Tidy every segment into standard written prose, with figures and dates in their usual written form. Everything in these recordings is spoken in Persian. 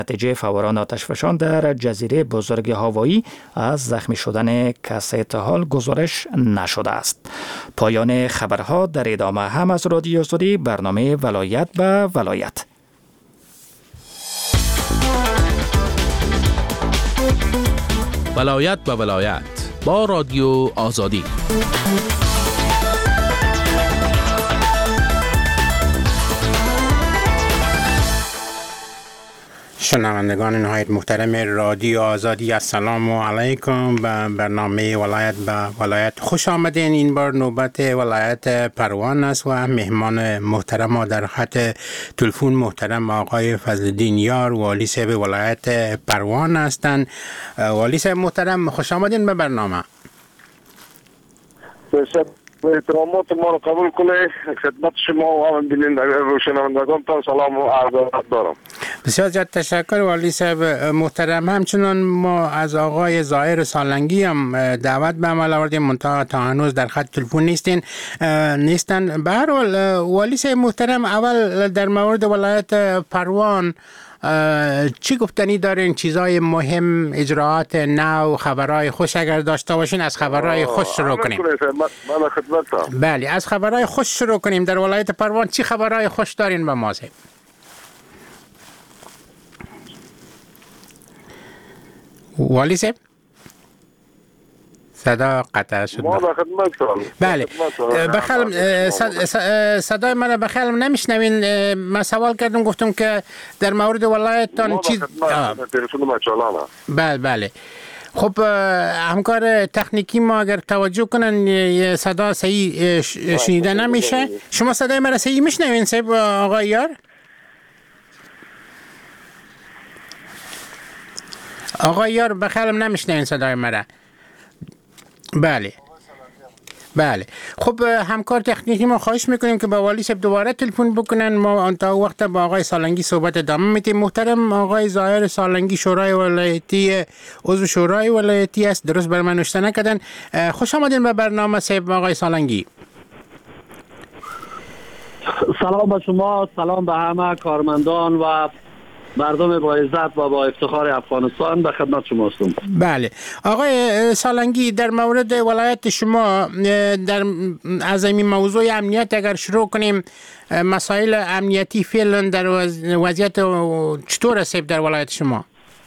نتیجه فوران آتشفشان در جزیره بزرگ هاوایی از زخمی شدن کسی تا حال گزارش نشده است. پایان خبرها. در ادامه هم از رادیو سعودی برنامه ولایت به ولایت. ولایت به ولایت با رادیو آزادی. شنوندگان نهایت محترم رادیو آزادی، السلام علیکم. به برنامه ولایت به ولایت خوش آمدین. این بار نوبت ولایت پروان است و مهمان محترم ما در خط تلفن محترم آقای فضلالدین یار، والی صاحب ولایت پروان هستند. والی صاحب محترم، خوش آمدین به برنامه. احترامات ما رو قبول کنه. خدمت شما و هم بینندگان و شنوندگان تا سلام و عرض دارم. بسیار زیاد تشکر والی صاحب محترم. همچنان ما از آقای ظاهر سالنگی هم دعوت به عمل آوردیم، منتها تا هنوز در خط تلفن نیستن. به هر حال والی صاحب محترم، اول در مورد ولایت پروان چی گفتنی دارین؟ چیزای مهم، اجراعات نو، خبرهای خوش اگر داشته باشین از خبرهای خوش شروع کنیم. بله، از خبرهای خوش شروع کنیم. در ولایت پروان چی خبرهای خوش دارین به ما؟ والی صاحب صدا قطع شد. بله، بخیرم صدای من بخیرم نمیشنوین. من سوال کردم، گفتم که در مورد ولایتتان چیز. بله. خب همکار تکنیکی ما اگر توجه کنن صدا صحیح شنیده نمیشه. شما صدای من صحیح میشنوین صاحب آقای یار؟ آقای یار بخیرم نمیشنوین صدای مرا. بله. خب همکار تکنیکی ما خواهش میکنیم که با والی صاحب دوباره تلفن بکنن. ما تا وقت با آقای سالنگی صحبت ادامه میدیم. محترم آقای ظاهر سالنگی، شورای ولایتی، عضو شورای ولایتی است، درست بر من نوشته نکردن. خوش آمدین به برنامه صاحب آقای سالنگی. سلام به شما، سلام به همه کارمندان و مردم با عزت و با افتخار افغانستان. به خدمت شما هستم. بله آقای سالنگی، در مورد ولایت شما از این موضوع امنیت اگر شروع کنیم، مسائل امنیتی فعلا در وضعیت چطور است در ولایت شما؟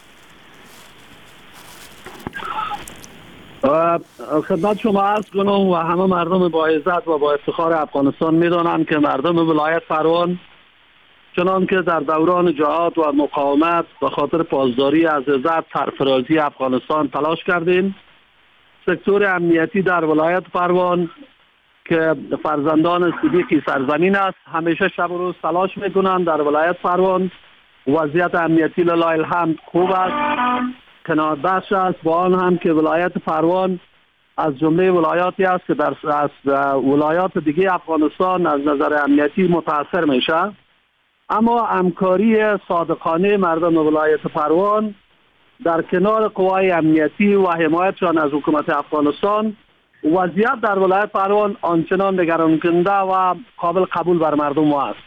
خدمت شما عرض کنم و همه مردم با عزت و با افتخار افغانستان میدانند که مردم ولایت پروان چنان که در دوران جهاد و مقاومت به خاطر پاسداری از عزت سرفرازی افغانستان تلاش کردیم. سکتور امنیتی در ولایت پروان که فرزندان صدیقی سرزمین است، همیشه شب و روز تلاش میکنند. در ولایت پروان وضعیت امنیتی لله الحمد خوب است، قناعت بخش است. با آن هم که ولایت پروان از جمله ولایاتی است که از ولایات دیگه افغانستان از نظر امنیتی متاثر میشه، اما همکاری صادقانه مردم ولایت پروان در کنار قوای امنیتی و حمایتشان از حکومت افغانستان، وضعیت در ولایت پروان آنچنان نگران کننده و قابل قبول بر مردم است.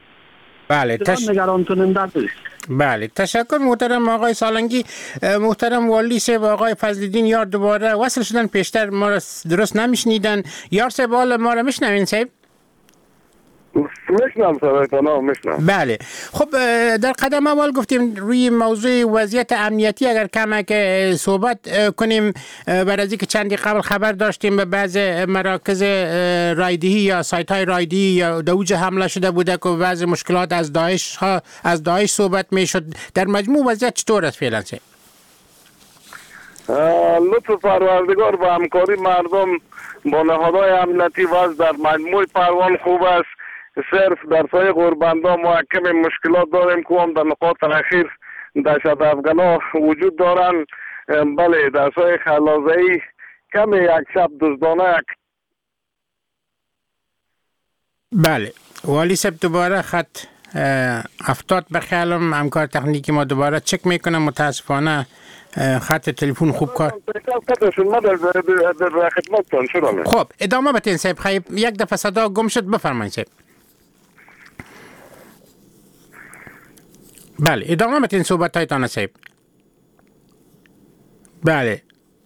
بله تشکر محترم آقای سالنگی. محترم والی صاحب آقای فضلالدین یار دوباره وصل شدن، پیشتر ما را درست نمیشنیدن. یار صاحب حال ما را میشنوین صاحب؟ میشنم. بله. خب در قدم اول گفتیم روی موضوع وضعیت امنیتی اگر کمک صحبت کنیم. بعد از اینکه چندی قبل خبر داشتیم به بعض مراکز رایدهی یا سایت های رایدهی یا دوج حمله شده بوده که بعض مشکلات از داعش صحبت میشد. در مجموع وضعیت چطور است فعلا؟ لطف پروردگار و همکاری مردم با نهادهای امنیتی وضع در مجموع پروان خوب است. صرف در سایه غوربنده ما کمی مشکلات داریم که هم در نقاط اخیر دهشت افغانا وجود دارند. بله، در سایه خلازه‌ای کمی یک شب دزدانه. بله والی صاحب دوباره خط افتاد به خیالم. همکار تکنیکی ما دوباره چک میکنم، متاسفانه خط تلفن خوب کار. خب ادامه بتین صاحب. خیلی یک دفعه صدا گم شد، بفرمایید صاحب. بله ادامه بدین صحبت هایتان صاحب. بله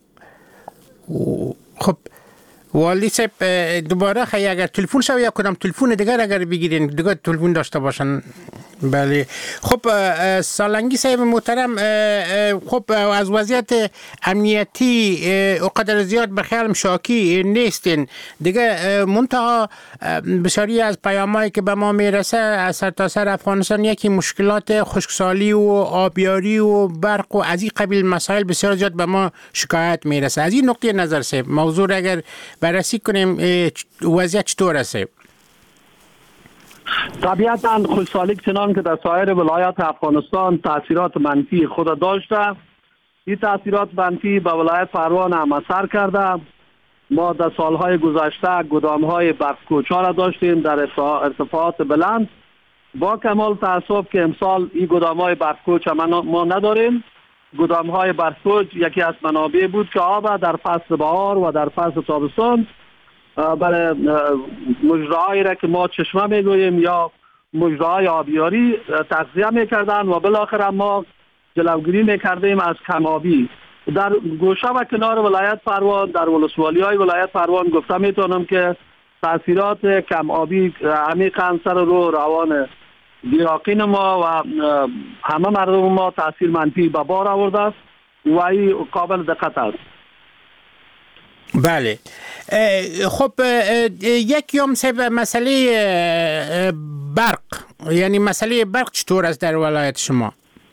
خب والی صاحب دوباره اگر تلفن شو یا کدام تلفن دیگر اگر بگیرین دیگر تلفن داشته باشن. بله خب سالنگی صاحب محترم، خب از وضعیت امنیتی اقدر زیاد به خیالم شاکی نیستین دیگه، منتها بسیاری از پیامایی که به ما میرسه از سرتاسر افغانستان یکی مشکلات خشکسالی و آبیاری و برق و از این قبیل مسائل بسیار زیاد به ما شکایت میرسه. از این نقطه نظر صاحب موضوع اگر بررسی کنیم وضعیت چطور است؟ طبیعتاً خشکسالی چنان که در سایر ولایات افغانستان تاثیرات منفی خود داشته، این تاثیرات منفی به ولایت پروان هم اثر کرده. ما در سالهای گذشته گدامهای برق‌کوچا را داشتیم در ارتفاعات بلند. با کمال تأسف که امسال این گدامهای برق‌کوچ ما نداریم. گدامهای برق‌کوچ یکی از منابع بود که آب در فصل بهار و در فصل تابستان برای مجراهایی را که ما چشمه میگوییم یا مجراهای آبیاری تغذیه میکردن و بالاخره ما جلوگیری میکردیم از کمابی. در گوشه و کنار ولایت پروان، در ولسوالی های ولایت پروان گفته میتونم که تاثیرات کم آبی عمیقاً سر رو روان گیاهخوان ما و همه مردم ما تاثیر منفی به بار آورده است و این قابل دقت است. بله خب یک یوم سبب مسئله برق، یعنی مسئله برق چطور است در ولایت شما؟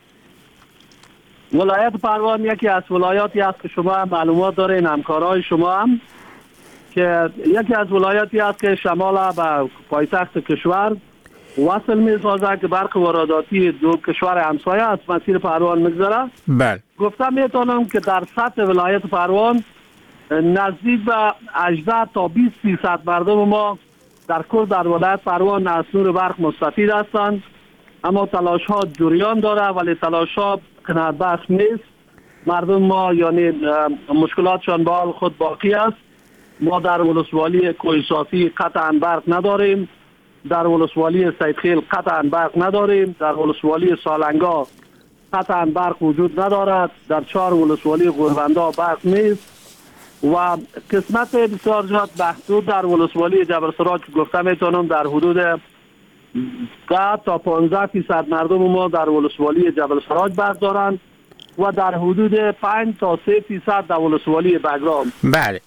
ولایت پروان یکی از ولایاتی است که شما معلومات دارین، همکارای شما هم، که یکی از ولایاتی است که شمال به پایتخت کشور وصل می سازد که برق وارداتی دو کشور همسایه از مسیر پروان میگذره. بله گفتم میتونم که در سطح ولایت پروان نزدیک به 18 تا 20% مردم ما در کل در ولایت پروان از نور برق مستفید هستند، اما تلاش ها جریان داره ولی تلاش ها قناعت بخش نیست. مردم ما یعنی مشکلاتشان به حال خود باقی است. ما در ولسوالی کوهسافی قطعا برق نداریم، در ولسوالی سیدخیل قطعا برق نداریم، در ولسوالی سالنگا قطعا برق وجود ندارد، در 4 ولسوالی غوربنده برق نیست و قسمت بسیار زیاد محدود در ولسوالی جبل سراج گفته میتونم در حدود 10 تا 15% مردم ما در ولسوالی جبل سراج برق دارند و در حدود 5 تا 3% در ولسوالی بگرام. بله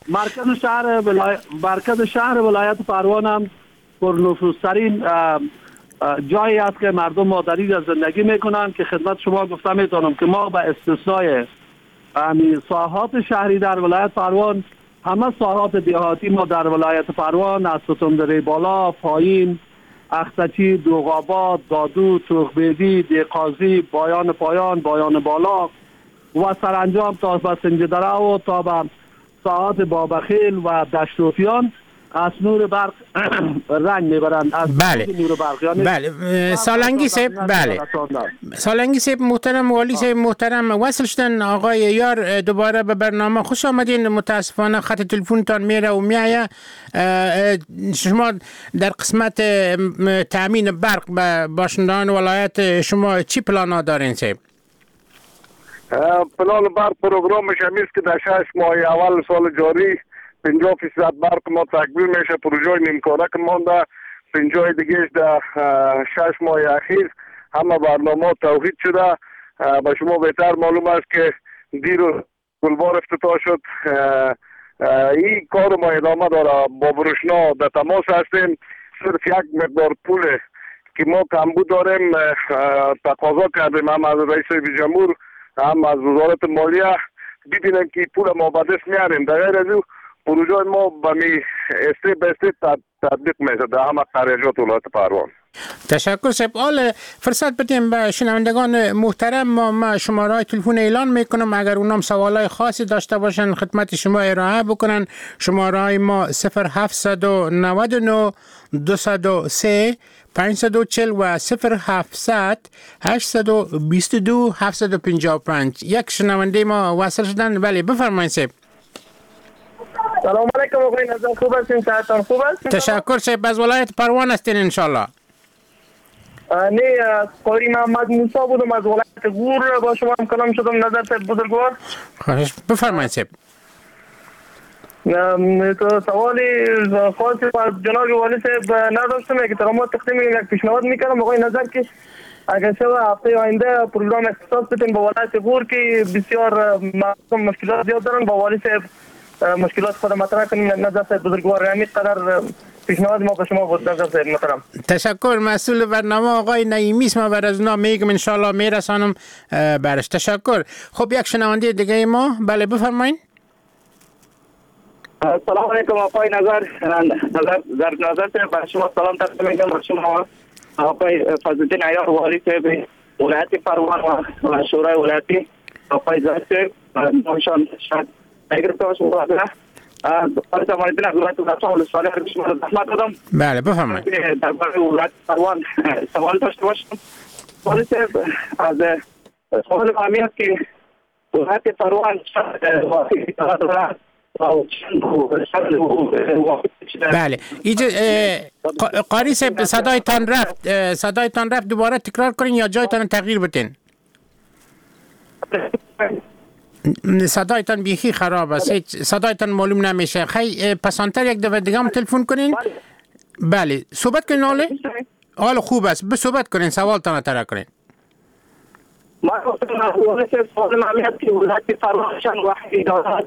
مرکز شهر ولایت پروان هم پرنفوذترین جایی است که مردم ما در اینجا زندگی میکنند که خدمت شما گفته میتونم که ما به استثنای ساحات شهری در ولایت پروان همه ساحات دیهاتی ما در ولایت پروان از ستمدره بالا، پایین، اختچی، دوغاباد، دادو، توخبیدی، دیقازی، بایان پایان، بایان بالا و سرانجام تا به سنجدره و تا به ساحات بابخیل و دشتوفیان از نور برق رنگ میبرند. از بله نور برق یعنی بله سالنگی صاحب، بله سالنگی صاحب محترم، والی صاحب محترم، وصل شدن آقای یار دوباره به برنامه. خوش آمدین. متاسفانه خط تلفنتان میره و میایه. شما در قسمت تامین برق به باشندگان ولایت شما چی پلانا دارین صاحب؟ پلان برق پروگرامش همیست که در 6 ماه اول سال جاری 50% برق ما تکمیل میشه. پروژه نیمکاره که مانده 50 دیگه در 6 ماه اخیر همه برنامه توحید شده. به شما بهتر معلوم است که دیرو گلبار افتتاح شد. این کار ما ادامه داره. با بروشنا در تماس هستیم. صرف یک مقدار پول که ما کمبود داریم تقاضا کردیم هم از رئیس جمهور هم از وزارت مالیه ببینن که پول ما به دست میاریم. در غیر از او پروژه ما به می استیپ به استیپ تطبیق میشه در همه خارجات ولایت پروان. تشکر صاحب. حال فرصت بدیم به شنوندگان محترم. ما شماره تلفن اعلان میکنم، اگر اونام سوالای خاصی داشته باشن خدمت شما ارائه بکنن. شماره ما 0799 203 540 و 0700 822 755. یک شنونده ما وصل شدن. بله بفرمایید صاحب. سلام علیکم آقای نظام، خوب هستین؟ صحتتان خوب است؟ تشکر صاحب. از ولایت پروان هستین ان شاء الله. نه قاری محمد موسی بودم از ولایت غور، با شما هم کلام شدم. نظر صاحب بزرگوار خواهش بفرمایید صاحب. تو سوالی خاصی از جناب والی صاحب نداشتم که تقام تقدیم یک پیشنهاد میکنم آقای نظر که اگر شب هفته آینده پروگرام اختصاص بدیم با ولایت غور که بسیار مشکلات زیاد دارن، با والی صاحب مشکلات خود مطرح کنیم. نظر صاحب بزرگوار همین قدر پیشنهاد ما به شما بود. نظر صاحب محترم. تشکر. مسئول برنامه آقای نعیمی است، ما بر از اونا میگم ان شاء الله میرسانم برش. تشکر. خب یک شنونده دیگه ما. بله بفرمایید. سلام علیکم آقای نظر صاحب، بر شما سلام تقدیم میکنم. بر شما آقای فضلالدین عیار والی صاحب ولایت پروان و شورای ولایتی، آقای زاهد صاحب نامشان شاید نگرفته باشه مقابله آقای زمانالدین از ولایت ولسوالی رو شما زحمت دادم. بله بفرمایید. در باره ولایت پروان سوال داشته باشم. والی صاحب از سوال مهمی است که ولایت پروان بله قاری صاحب صدایتان رفت دوباره تکرار کنین یا جایتان تغییر بدین. صدایتان بیخی خراب است، صدایتان معلوم نمیشه. خیلی پسانتر یک دفعه دیگه هم تلفن کنین. بله صحبت کنین. حال خوب است، به صحبت کنین، سوالتان اطرح کنین. ما سوال معلومات که ولایت پروان شان واحد دارد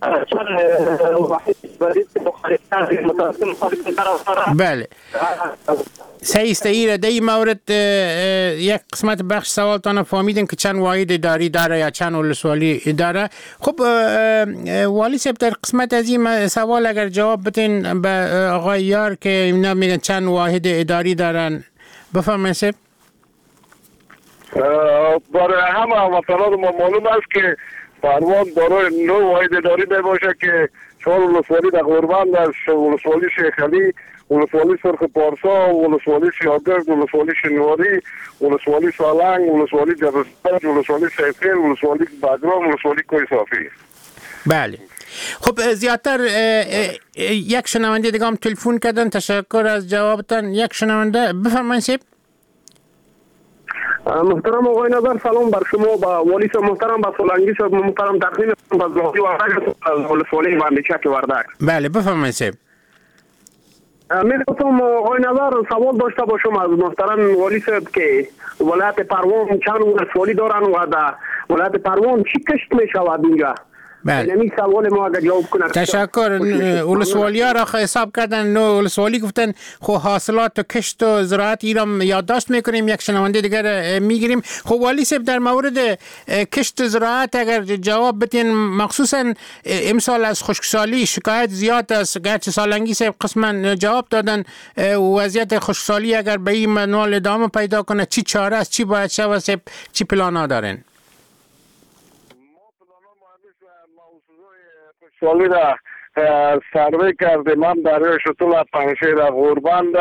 بله صحیح است. ایره در این مورد یک قسمت بخش سوالتان فهمیدیم که چند واحد اداری داره یا چند ولسوالی داره. خب والی صاحب در قسمت از این سوال اگر جواب بدین به آقای یار که اینا میگن چند واحد اداری دارن، بفرمایید صاحب. برای همه وطنان ما معلوم است که پروان دارای 9 واحد اداری می باشه که 4 ولسوالی در غوربند است، ولسوالی شیخ علی، ولسوالی سرخ پارسا، ولسوالی سیاگرد، ولسوالی شنواری، ولسوالی سالنگ، ولسوالی جبستان، ولسوالی سیفیل، ولسوالی بگرام، ولسوالی کوی صافی. بله خب زیادتر یک شنونده دیگه هم تلفن کردن. تشکر از جوابتان. یک شنونده بفرمایید صاحب. محترم آقای نظر سلام بر شما، با والی صاحب محترم، با سولنگی صاحب محترم، تقدیم فضلاحی وردک از ولسوالی واندیچک وردک. بله بفرمایید صاحب. میخواستم آقای نظر سوال داشته باشم از محترم والی صاحب که ولایت پروان چند ولسوالی دارن و در ولایت پروان چی کشت میشود اینجا؟ بله یعنی سوال ما اگر جواب کنه. تشکر. ولسوالی ها را حساب کردن، نو ولسوالی گفتن خب حاصلات و کشت و زراعت ایران یادداشت میکنیم. یک شنونده دیگر میگیریم. خب والی صاحب در مورد کشت و زراعت اگر جواب بدین، مخصوصا امسال از خشکسالی شکایت زیاد است، گرچه سالنگی صاحب قسما جواب دادن وضعیت خشکسالی اگر به این منوال ادامه پیدا کنه چی چاره است، چی باید شود صاحب، چی پلان ها دارین؟ سوالی را سروی کردیم هم در شطول پنشیر غوربند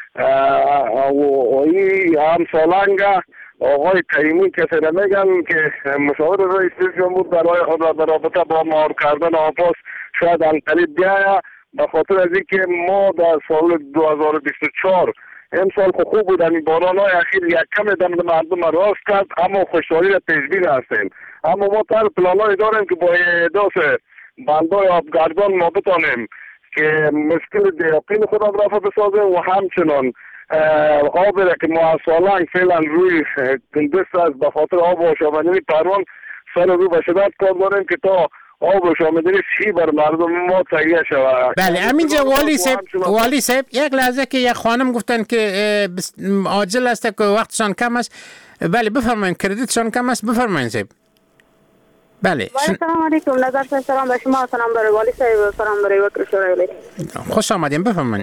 و این هم سالنگ آقای کریمی کسی را میگن که مشاور رئیس جمهور برای خود را در رابطه با مهار کردن آپاس شاید انقریب بیاید، به خاطر از اینکه ما در سال 2024 امسال خوب بود. این باران های اخیر یک کم دم مردم راست کرد، اما خوشحالی را پیشبین هستیم. اما ما تر پلان های داریم که با احداث بندای آبگردان ما بتانیم که مشکل دیاقین خود رفع بسازیم و همچنان آبی را که ما از سالنگ فعلا روی دست است به خاطر آب آشامیدنی پروان سر رو به شدت کار داریم که تا آب آشامیدنی سی بر مردم ما تهیه شود. بله همینجا والی صاحب یک لحظه که یک خانم گفتن که عاجل است که وقتشان کم است. بله بفرمایید، کردیتشان کم است. بفرمایید صاحب. بله سلام علیکم. نظر صاحب سلام به شما، سلام برای والی صاحب، سلام برای وکیل شورای ولایت. خوش آمدین. بفرمایید.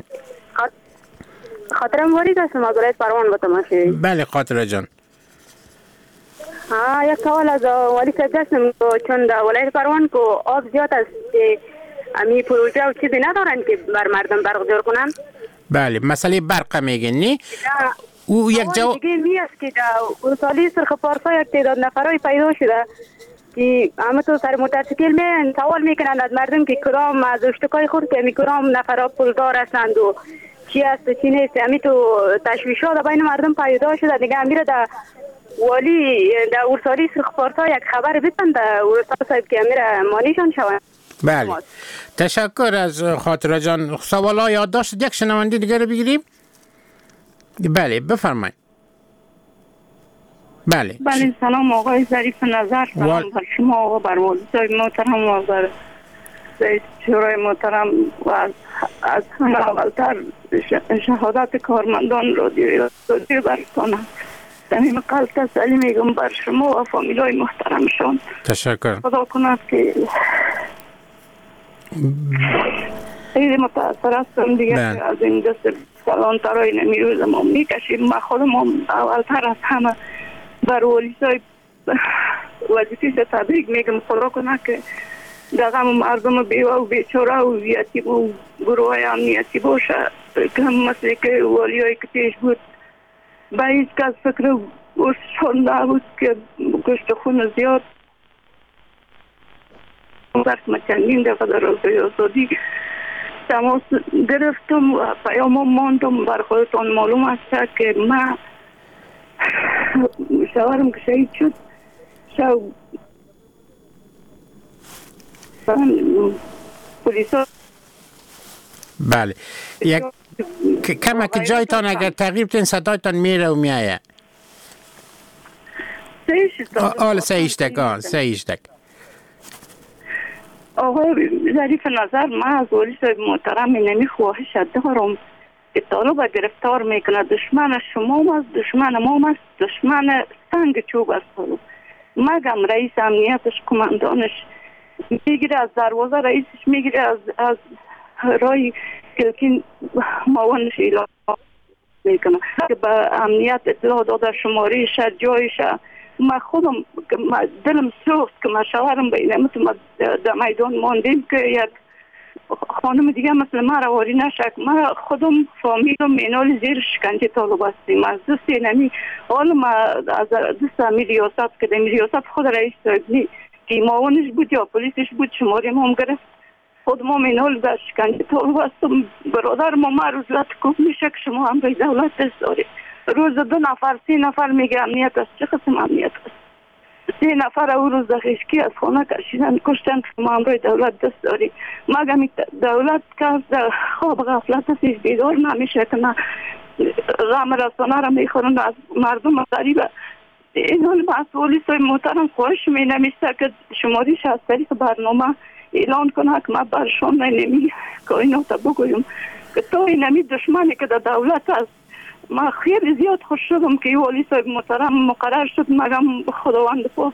خاطرم والی است از ولایت پروان به تماشای. بله خاطره جان. یک سوال از والی صاحب داشتم چون در ولایت پروان کو آب زیاد است که امی پروژه و چیزی ندارن که بر مردم برق جور کنن. بله مسئله برق میگن نی؟ او یک جواب دیگه می است که در سالی سرخ پارسا یک تعداد نفرای پیدا شده که همه تو سر موتورسیکل میان سوال میکنند از مردم که کدام از اشتکای خود که کدام نفرها پولدار هستند و چی است چی نیست. امی تو تشویشات بین مردم پیدا شده دیگه. امیر در والی در ورسالی سرخپارتا یک خبر بیتن در ورسال صاحب که امیر مانیشان شوند. بله تشکر از خاطره جان. سوال ها یادداشت یک شنونده دیگه رو بگیریم. بله بفرمایید. بله سلام آقای ظریف نظر. سلام بر شما آقا بر والدای محترم و بر رئیس شورای محترم و از همه اولتر شهادت کارمندان رادیو برسانم. دمیم قلب تسلی میگم بر شما و فامیلای محترمشان. تشکر. خدا کند که خیلی متاثر هستم دیگه از این دست کلانترهای نمیروز ما میکشیم. من خودم اولتر از همه بر والیسای وظیفیش تبریک میگم. خدا کنه که در غم مردم بیوه و بیچاره و یتیم و گروه های امنیتی باشه که هم مثل که والیایی که پیش بود به هیچ کس فکر ورسشان نبود که گشت خون زیاد من چندین دفعه در روزهای آزادی تماس گرفتم و پیام ماندم. بر خودتان معلوم است که من شوهرم که شهید شد پلیسا. بله یک کمک جایتان اگر تغییر تین صدایتان میره و میایه. سهیشتک آقای ظریف نظر، من از والی صاحب محترم نمیخواهش دارم که طالب گرفتار میکنه. دشمن شما است، دشمن ما است، دشمن سنگ چوب است. مگم رئیس امنیتش کماندانش میگیره از دروازه، رئیسش میگیره از رای کلکین معاونش اعلام میکنه که به امنیت اطلاع داده شماره شه جایش. من خودم دلم سوخت که من شوهرم به اینمت در میدان ماندیم که یک خانم دیگه مثل من رواری نشک. من خودم فامیلم مینال زیر شکنجه طالب هستیم. از دست اینمی حالا ما از دست امی ریاست که دمی ریاست خود رئیس صاحبی که معاونش بود یا پلیسش بود شماره ما هم گرفت. خود ما مینال در شکنجه طالب هستم. برادر ما روز لط کف میشه که شما هم به دولت دست دارید. روز 2 نفر 3 نفر میگه امنیت است. چه قسم امنیت است؟ 3 نفر او روز دخیشکی از خانه کشیدن کشتن. شما هم روی دولت دست داری. مگه دولت که از خواب غفلت هستیش بیدار نمیشه که نه غم رسانه را میخورن از مردم غریبه. این حال مسئولی صاحب محترم خواهش می نمیسته که شماریش از طریق برنامه اعلان کنه که من برشان نمی کائنات بگویم که تو اینمی دشمنی که در دولت است. من خیلی زیاد خوش شدم که والی صاحب محترم مقرر شد. مگم خداوند پاک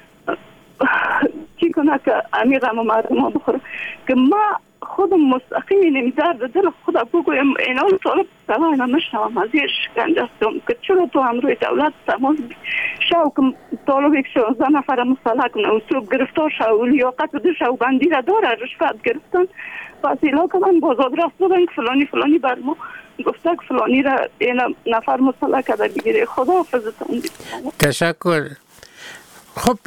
چی کنه که امیرم مردم بخوره که ما خودم مستقیم اینمی درد دل خدا بگویم. اینال طالب سوای نمشنم از یه شکنجه هستم که چرا تو هم روی دولت تماس شو که طالب یک 16 نفر مسلح کنه و صبح گرفتار شو و لیاقت بده شو بندی را داره رشوت گرفتن پس ایلا کنن بازاد رفت دادن که فلانی بر ما گفته که فلانی را این نفر مسلح کرده بگیره. خدا حافظتون. تشکر. خب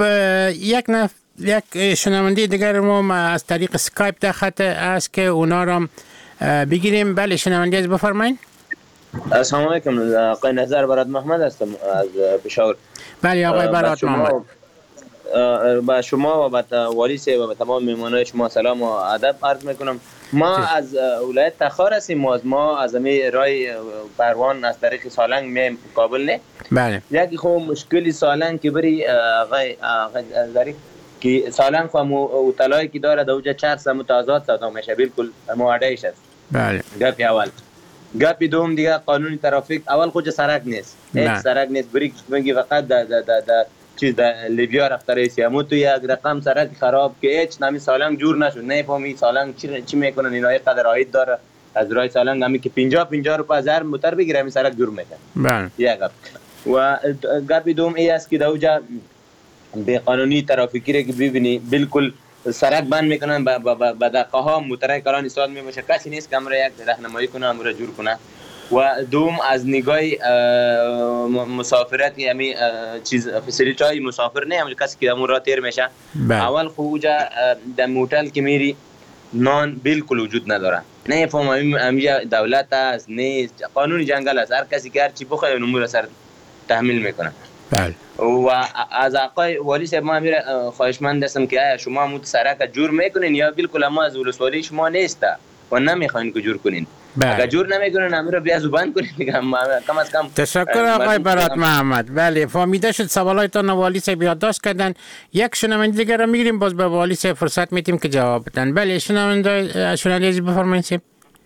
یک شنونده دیگر ما از طریق سکایپ در خط است که اونا را بگیریم. بله شنونده از بفرمایید. السلام علیکم. آقای نظر برات محمد هستم از پشاور. بله آقای برات محمد. با شما و با والی صاحب و با تمام مهمانان شما سلام و ادب عرض میکنم. ما از ولایت تخار هستیم. ما از امی رای پروان از طریق سالنگ میم کابل نه. بله. یکی خو مشکلی سالنگ که بری آقای ظریف که سالنگ خو اطلاعی که داره دوجه 400 متازات ساده میشه بالکل موعدهش است. بله. گپی اول. گپی دوم دیگه قانون ترافیک اول خود سرک نیست. هیچ سرک نیست. بری میگی فقط د چیز در لیبیا رفته رئیسی همون تو یک رقم سرک خراب که هیچ نمی سالنگ جور نشد. نفهمی سالنگ چی میکنن اینا. یک قدر عاید داره از رای سالنگ همی که 50 روپیه از هر موتر بگیره همین سرک جور میکنه. بله. یک گپ. و گپی دوم ای است که دوجا به قانونی ترافیکی را که ببینی بالکل سرک بند میکنن به دقیقه ها موترای کلان ایستاد میشه. کسی نیست که امر یک راهنمایی کنه امر جور کنه. و دوم از نگاه مسافرت یعنی چیز فسیلیتی های مسافر نه همون کسی که امور را تیر میشه. اول خروج در موتل که میری نان بالکل وجود نداره. نه فهم همینجا دولت است نیست، قانون جنگل است، هر کسی که هر چی بخواد امور سر تحمیل میکنه. بله. و از آقای والی صاحب ما میره خواهشمند هستم که آیا شما مود سرک جور میکنین یا بالکل ما از ولسوالی شما نیسته و نمیخواین که جور کنین؟ اگر جور نمیکنین امیر بیا زبان کنین دیگه. کم از کم تشکر آقای برات محمد. بله فهمیده شد، سوالایتان والی صاحب یادداشت کردن. یک شنونده دیگه را میگیریم، باز به والی صاحب فرصت میدیم که جواب بدن. بله شنونده بفرمایید.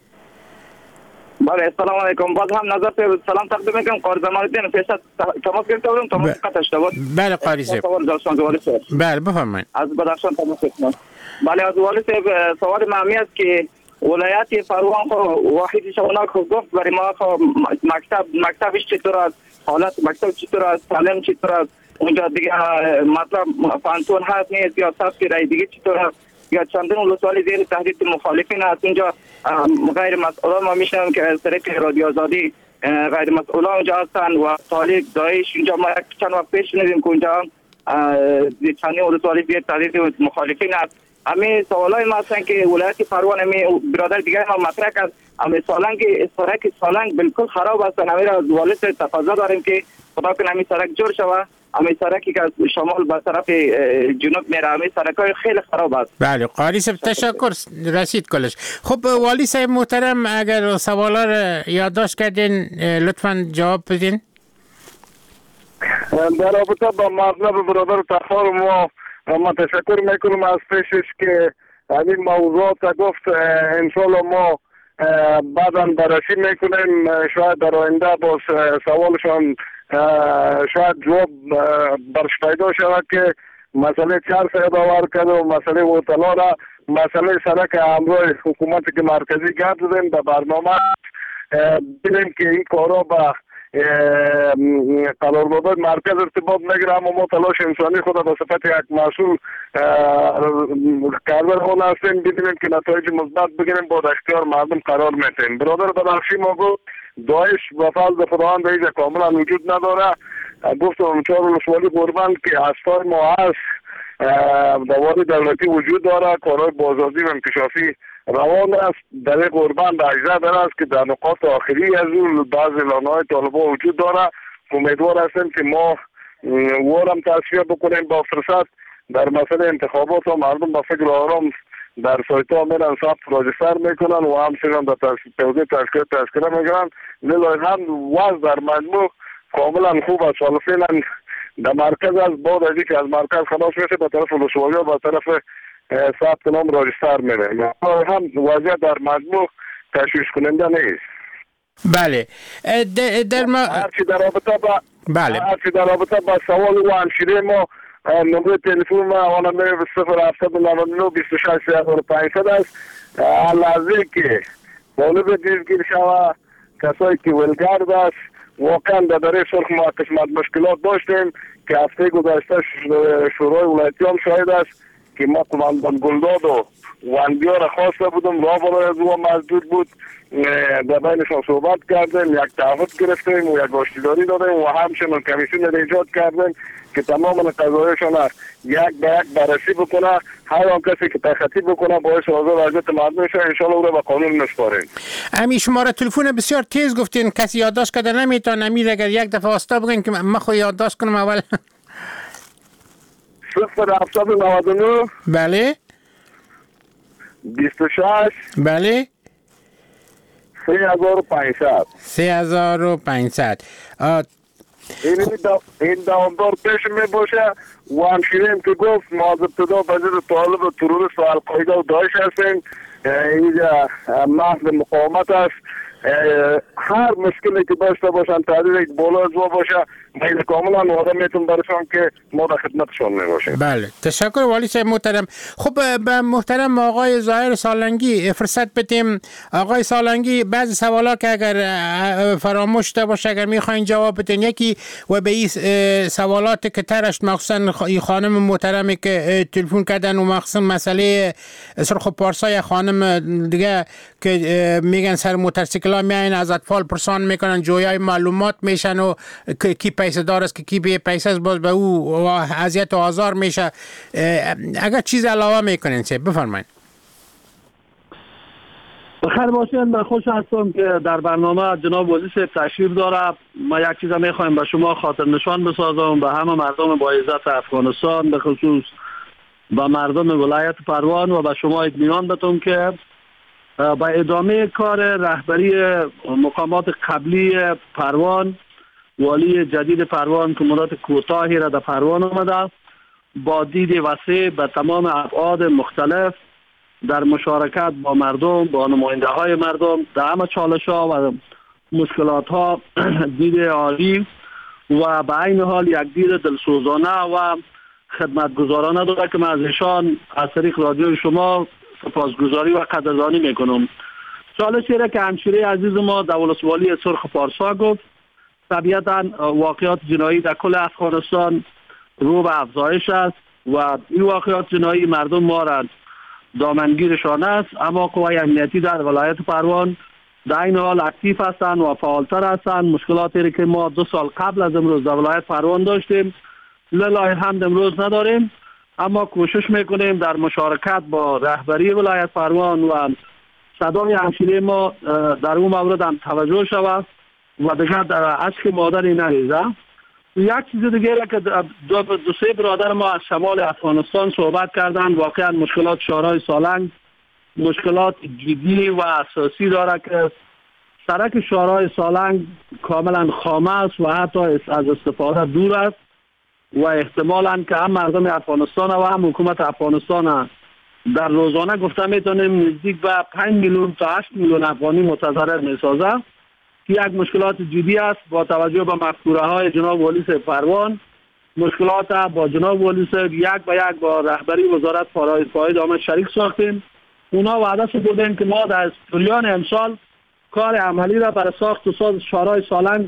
بله السلام علیکم. باز هم نظر سلام تقدیم میکنم. قاری زمان الدین پیش تماس گرفته بودم، تماس قطع شده بود. بله قاری صاحب. بله بفرمایید. از بدخشان تماس گرفتم. بله از والی صاحب سوال معمی است که ولایت فروان واحد شوناک گفت برای ما مکتبش چطور است، حالت مکتب چطور است، تعلیم چطور است، اونجا دیگه مطلب فانتون هست نیست یا سبک رای دیگه چطور است، یا چندین ولسوالی زیر تهدید مخالفین هست. اونجا غیر مسئولان ما میشنم که از طریق رادیو آزادی غیر مسئولان اونجا هستن و طالب داعش اونجا ما چند وقت پیش شنیدیم که اونجا چندین ولسوالی زیر تهدید مخالفین هست. همین سوالای ما هستن که ولایت فروان همین برادر دیگر ما مطرح کرد، همین سالنگ بالکل خراب هستن. همین از والد تقاضا داریم که خدا کنه همین سرک جور شود. همین سرکی که از شمال به طرف جنوب میره، همین سرکای خیلی خراب است. بله قاری صاحب تشکر، رسید کلش. خب والی صاحب محترم اگر سوالا رو یادداشت کردین لطفا جواب بدین. در رابطه با مطلب برادر تخار ما تشکر میکنم از پیشش که همین موضوعات گفت. انشالله ما بعدا بررسی میکنیم، شاید در آینده با سوالشان شاید جواب برش پیدا شود که مسئله چهار ساعت آور کرد و مسئله وطلا را، مسئله سرک همراه حکومتی که مرکزی گرد زدیم به برنامه بینیم که این کارا به قرارداد مرکز ارتباط نگیره، اما ما تلاش انسانی خود به صفت یک مسئول کاربر خود هستیم ببینیم که نتایج مثبت بگیریم، با اختیار مردم قرار میتیم. برادر بدخشی ما گفت داعش و فضل خداوند اینجا کاملا وجود نداره. گفتم 4 ولسوالی قربان که هستای ما هست، دوار دولتی وجود داره، کارهای بازسازی و انکشافی روان است. در قربان در اجزا داره است که در نقاط آخری از اون بعض اعلانهای طالبا وجود داره. امیدوار هستیم که ما وارم تصفیه بکنیم با فرصت در مسئله انتخابات و مردم با فکر آرام در سایت ها میرن ثبت راجستر میکنن و همچنین در توضیح تذکره میکنن. لذا هم وضع در مجموع کاملا خوب است. حالا فعلا در مرکز از بعد از اینکه از مرکز خلاص میشه به طرف ولسوالی و به طرف ثبت نام راجستر میره، هم وضعیت در مجموع تشویش کننده نیست. بله هرچی در رابطه با سوال و همشیره ما نمبر تلفن ما آن میره به 0799 26 3500 است. لحظه که طالب دیرگیر شوه کسایی که ولگرد است، واقعا در سرخ ما قسمت مشکلات داشتیم که هفته گذشته شورای ولایتی هم شاهد است که ما قماندان گلداد و وندیا را خواسته بودم، راه برای از او مسدود بود. در بینشان صحبت کردیم، یک تعهد گرفتیم و یک آشتیداری دادیم و همچنین کمیسیون را ایجاد کردیم که تمام قضایشان یک به یک بررسی بکنه. هر آن کسی که تخطی بکنه باعث آزار حاجت مردم شه، انشالله او را به قانون نسپاریم. همین شماره تلفن بسیار تیز گفتین، کسی یادداشت کرده نمیتونه. امیر اگر یک دفعه واسطه بگین که من خود یادداشت کنم اول. 0799 بله 26 بله 3500 این دوامدار پیش می باشه. و همشیریم که گفت ما از ابتدا بجد طالب و تروریست و القاعده و داعش هستیم. اینجا محض مقاومت است. هر مشکلی که داشته باشن تحریر بالا از ما باشه، من کاملا وعده میتونم برشان که ما در خدمتشان میباشیم. بله تشکر والی صاحب محترم. خب به محترم آقای ظاهر سالنگی فرصت بدیم. آقای سالنگی بعضی سوالا که اگر فراموش باشه اگر میخواین جواب بدین، یکی و به این سوالات که ترش مخصوصا خانم محترمی که تلفن کردن و مخصوصا مسئله سرخ و پارسای خانم دیگه که میگن سر موتورسیکل میاین از اطفال پرسان میکنن، جویای معلومات میشن و کی پیسه دار است که کی بی پیسه است، باز به او اذیت و آزار میشه. اگر چیز علاوه میکنین بفرمایید. بخیر باشین. من خوش هستم که در برنامه جناب ولی صاحب تشریف داره. ما یک چیز میخوایم به شما خاطر نشان بسازم، به همه مردم با عزت افغانستان، به خصوص به مردم ولایت پروان و به شما اطمینان بدم که با ادامه کار رهبری مقامات قبلی پروان، والی جدید پروان که مدت کوتاهی را در پروان آمده، با دید وسیع به تمام ابعاد مختلف در مشارکت با مردم، با نماینده های مردم در همه چالش ها و مشکلات ها دید عالی و به عین حال یک دید دلسوزانه و خدمتگزارانه داره که من از ایشان از طریق رادیو شما سپاسگزاری و قدردانی میکنم. چالشی را که همشیره عزیز ما در ولسوالی سرخ پارسا گفت، طبیعتا واقعات جنایی در کل افغانستان رو به افزایش است و این واقعات جنایی مردم ما را دامنگیرشان است، اما قوای امنیتی در ولایت پروان در این حال اکتیو هستند و فعالتر هستند. مشکلاتی که ما 2 سال قبل از امروز در ولایت پروان داشتیم لله الحمد امروز نداریم، اما کوشش میکنیم در مشارکت با رهبری ولایت پروان و صدای همشیره ما در اون مورد هم توجه شود و دیگر در عشق مادری نریزه. یک چیز دیگه را که دو سه برادر ما از شمال افغانستان صحبت کردن، واقعا مشکلات شهرهای سالنگ مشکلات جدی و اساسی داره که سرک شهرهای سالنگ کاملا خامه است و حتی از استفاده دور است و احتمالاً که هم مردم افغانستان و هم حکومت افغانستان در روزانه گفته میتونیم نزدیک به 5 میلیون تا 8 میلیون افغانی متضرر میسازه که یک مشکلات جدی است. با توجه به مفکوره های جناب ولی صاحب پروان، مشکلات با جناب ولی صاحب یک به یک با رهبری وزارت فاید آمد شریک ساختیم. اونا وعده بودن که ما در جریان امسال کار عملی را برای ساخت و ساز شهرهای سالنگ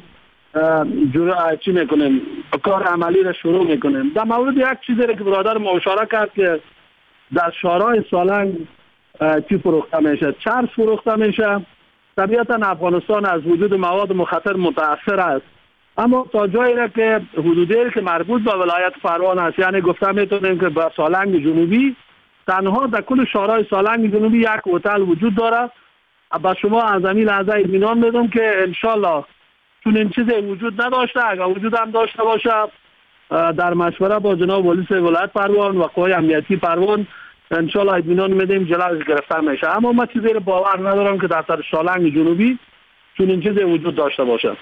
چی میکنیم، کار عملی را شروع میکنیم. در مورد یک چیزی که برادر ما اشاره کرد که در شهرهای سالنگ چی فروخته میشه، چرس فروخته میشه. طبیعتا افغانستان از وجود مواد مخدر متاثر است، اما تا جایی را که حدودی که مربوط به ولایت پروان است، یعنی گفته میتونیم که به سالنگ جنوبی تنها در کل شهرهای سالنگ جنوبی یک هتل وجود دارد. با شما از همین لحظه اطمینان میدم که انشالله چون این چیزی وجود نداشته، اگر وجود هم داشته باشه در مشوره با جناب ولی صاحب ولایت پروان و قوای امنیتی پروان انشالله اطمینان میدیم جلوش گرفته میشه. اما من چیزی رو باور ندارم که در سالنگ جنوبی چون این چیزی وجود داشته باشه.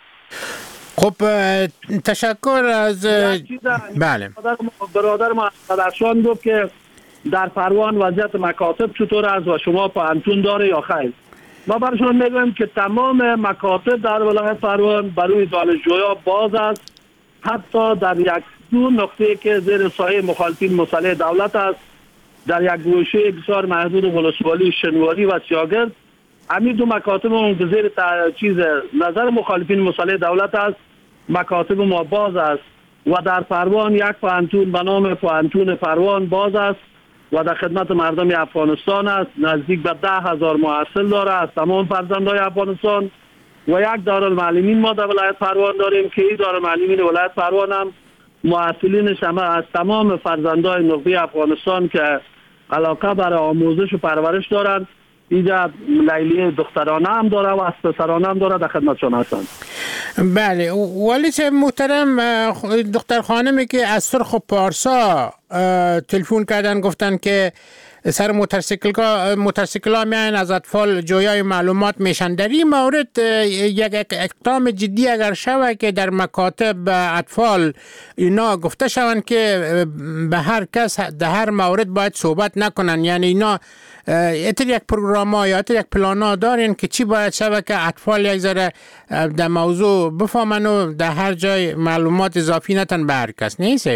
خب تشکر از بله. برادر ما درشان گفت که در پروان وضعیت مکاتب چطور است و شما پانتون داره یا خیر. ما برشان میگویم که تمام مکاتب در ولایت پروان برای دانشجویا باز است، حتی در یک دو نقطه که زیر سایه مخالفین مسلح دولت است، در یک گوشه بسیار محدود ولسوالی شنواری و سیاگرد، همین دو مکاتب که زیر نظر مخالفین مسلح دولت است مکاتب ما باز است و در پروان یک پانتون به نام پانتون پروان باز است و در خدمت مردم افغانستان است. نزدیک به 10,000 محصل داره از تمام فرزندان افغانستان و یک دارالمعلمین ما در ولایت پروان داریم که این دارالمعلمین ولایت پروان هم محصلینش همه از تمام فرزندان نخبه افغانستان که علاقه برای آموزش و پرورش دارند. اینجا لیلی دخترانه هم داره و از پسرانه هم داره، در خدمتشان هستند. بله ولی صاحب محترم، دختر خانمی که از سرخ پارسا تلفن کردن گفتن که سر موتورسیکل ها میان از اطفال جویای معلومات میشن. در این مورد یک اقدام جدی اگر شود که در مکاتب اطفال اینا گفته شوند که به هر کس در هر مورد باید صحبت نکنن، یعنی اینا اتر یک پروگرام ها یا اتر یک پلان ها دارین که چی باید شود که اطفال یک ذره در موضوع بفهمن و در هر جای معلومات اضافی نتن به هر کس، نیست؟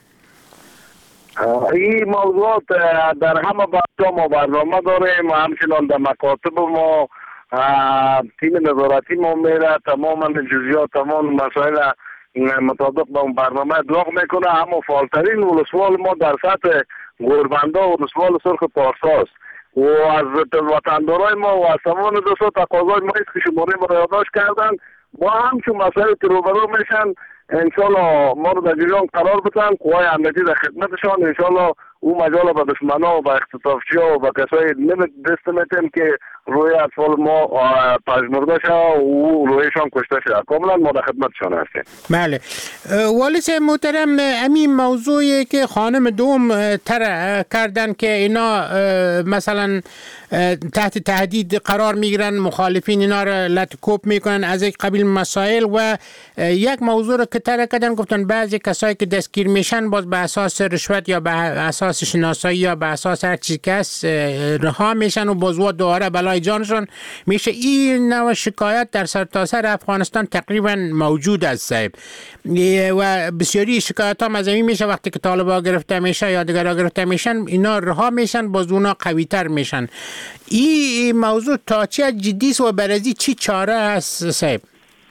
این موضوعات در همه بخش‌ها ما برنامه داریم و همچنان در مکاتب ما تیم نظارتی ما میره تمام جزئیات تمام مسائل مطابق با اون برنامه ابلاغ میکنه. اما فعالترین ولسوال ما در سطح گوربنده و ولسوال سرخ پارساست و از وطندارای ما و از تمام دوستان تقاضای ما است که شماره ما را یادداشت کردن. ما همچون مسائل که روبرو میشن انشالله ما رو در جریان قرار بدن، قوای امنیتی در خدمتشان. انشالله او مجال به دشمنا و به اختطافچی ها و به کسای دست میتیم که روی اطفال ما پژمرده شد و او رویشان کشته شد. کاملا ما در خدمتشان هستیم. بله والی صاحب محترم، همین موضوعی که خانم دوم طرح کردن که اینا مثلا تحت تهدید قرار میگیرن، مخالفین اینا را لطکوب میکنن از یک قبیل مسائل، و یک موضوع را که طرح کردن گفتن بعضی کسایی که دستگیر میشن باز به اساس رشوت یا به اساس شناسایی یا به اساس هر چیزی که است رها میشن و باز دوباره بلای جانشان میشه. این نوع شکایت در سرتاسر افغانستان تقریبا موجود است صاحب، و بسیاری شکایت هم از این میشه وقتی که طالبا گرفته میشه یا دیگرها گرفته میشن اینا رها میشن، باز اونا قوی تر میشن. این موضوع تا چه جدی است و برای چی چاره است صاحب؟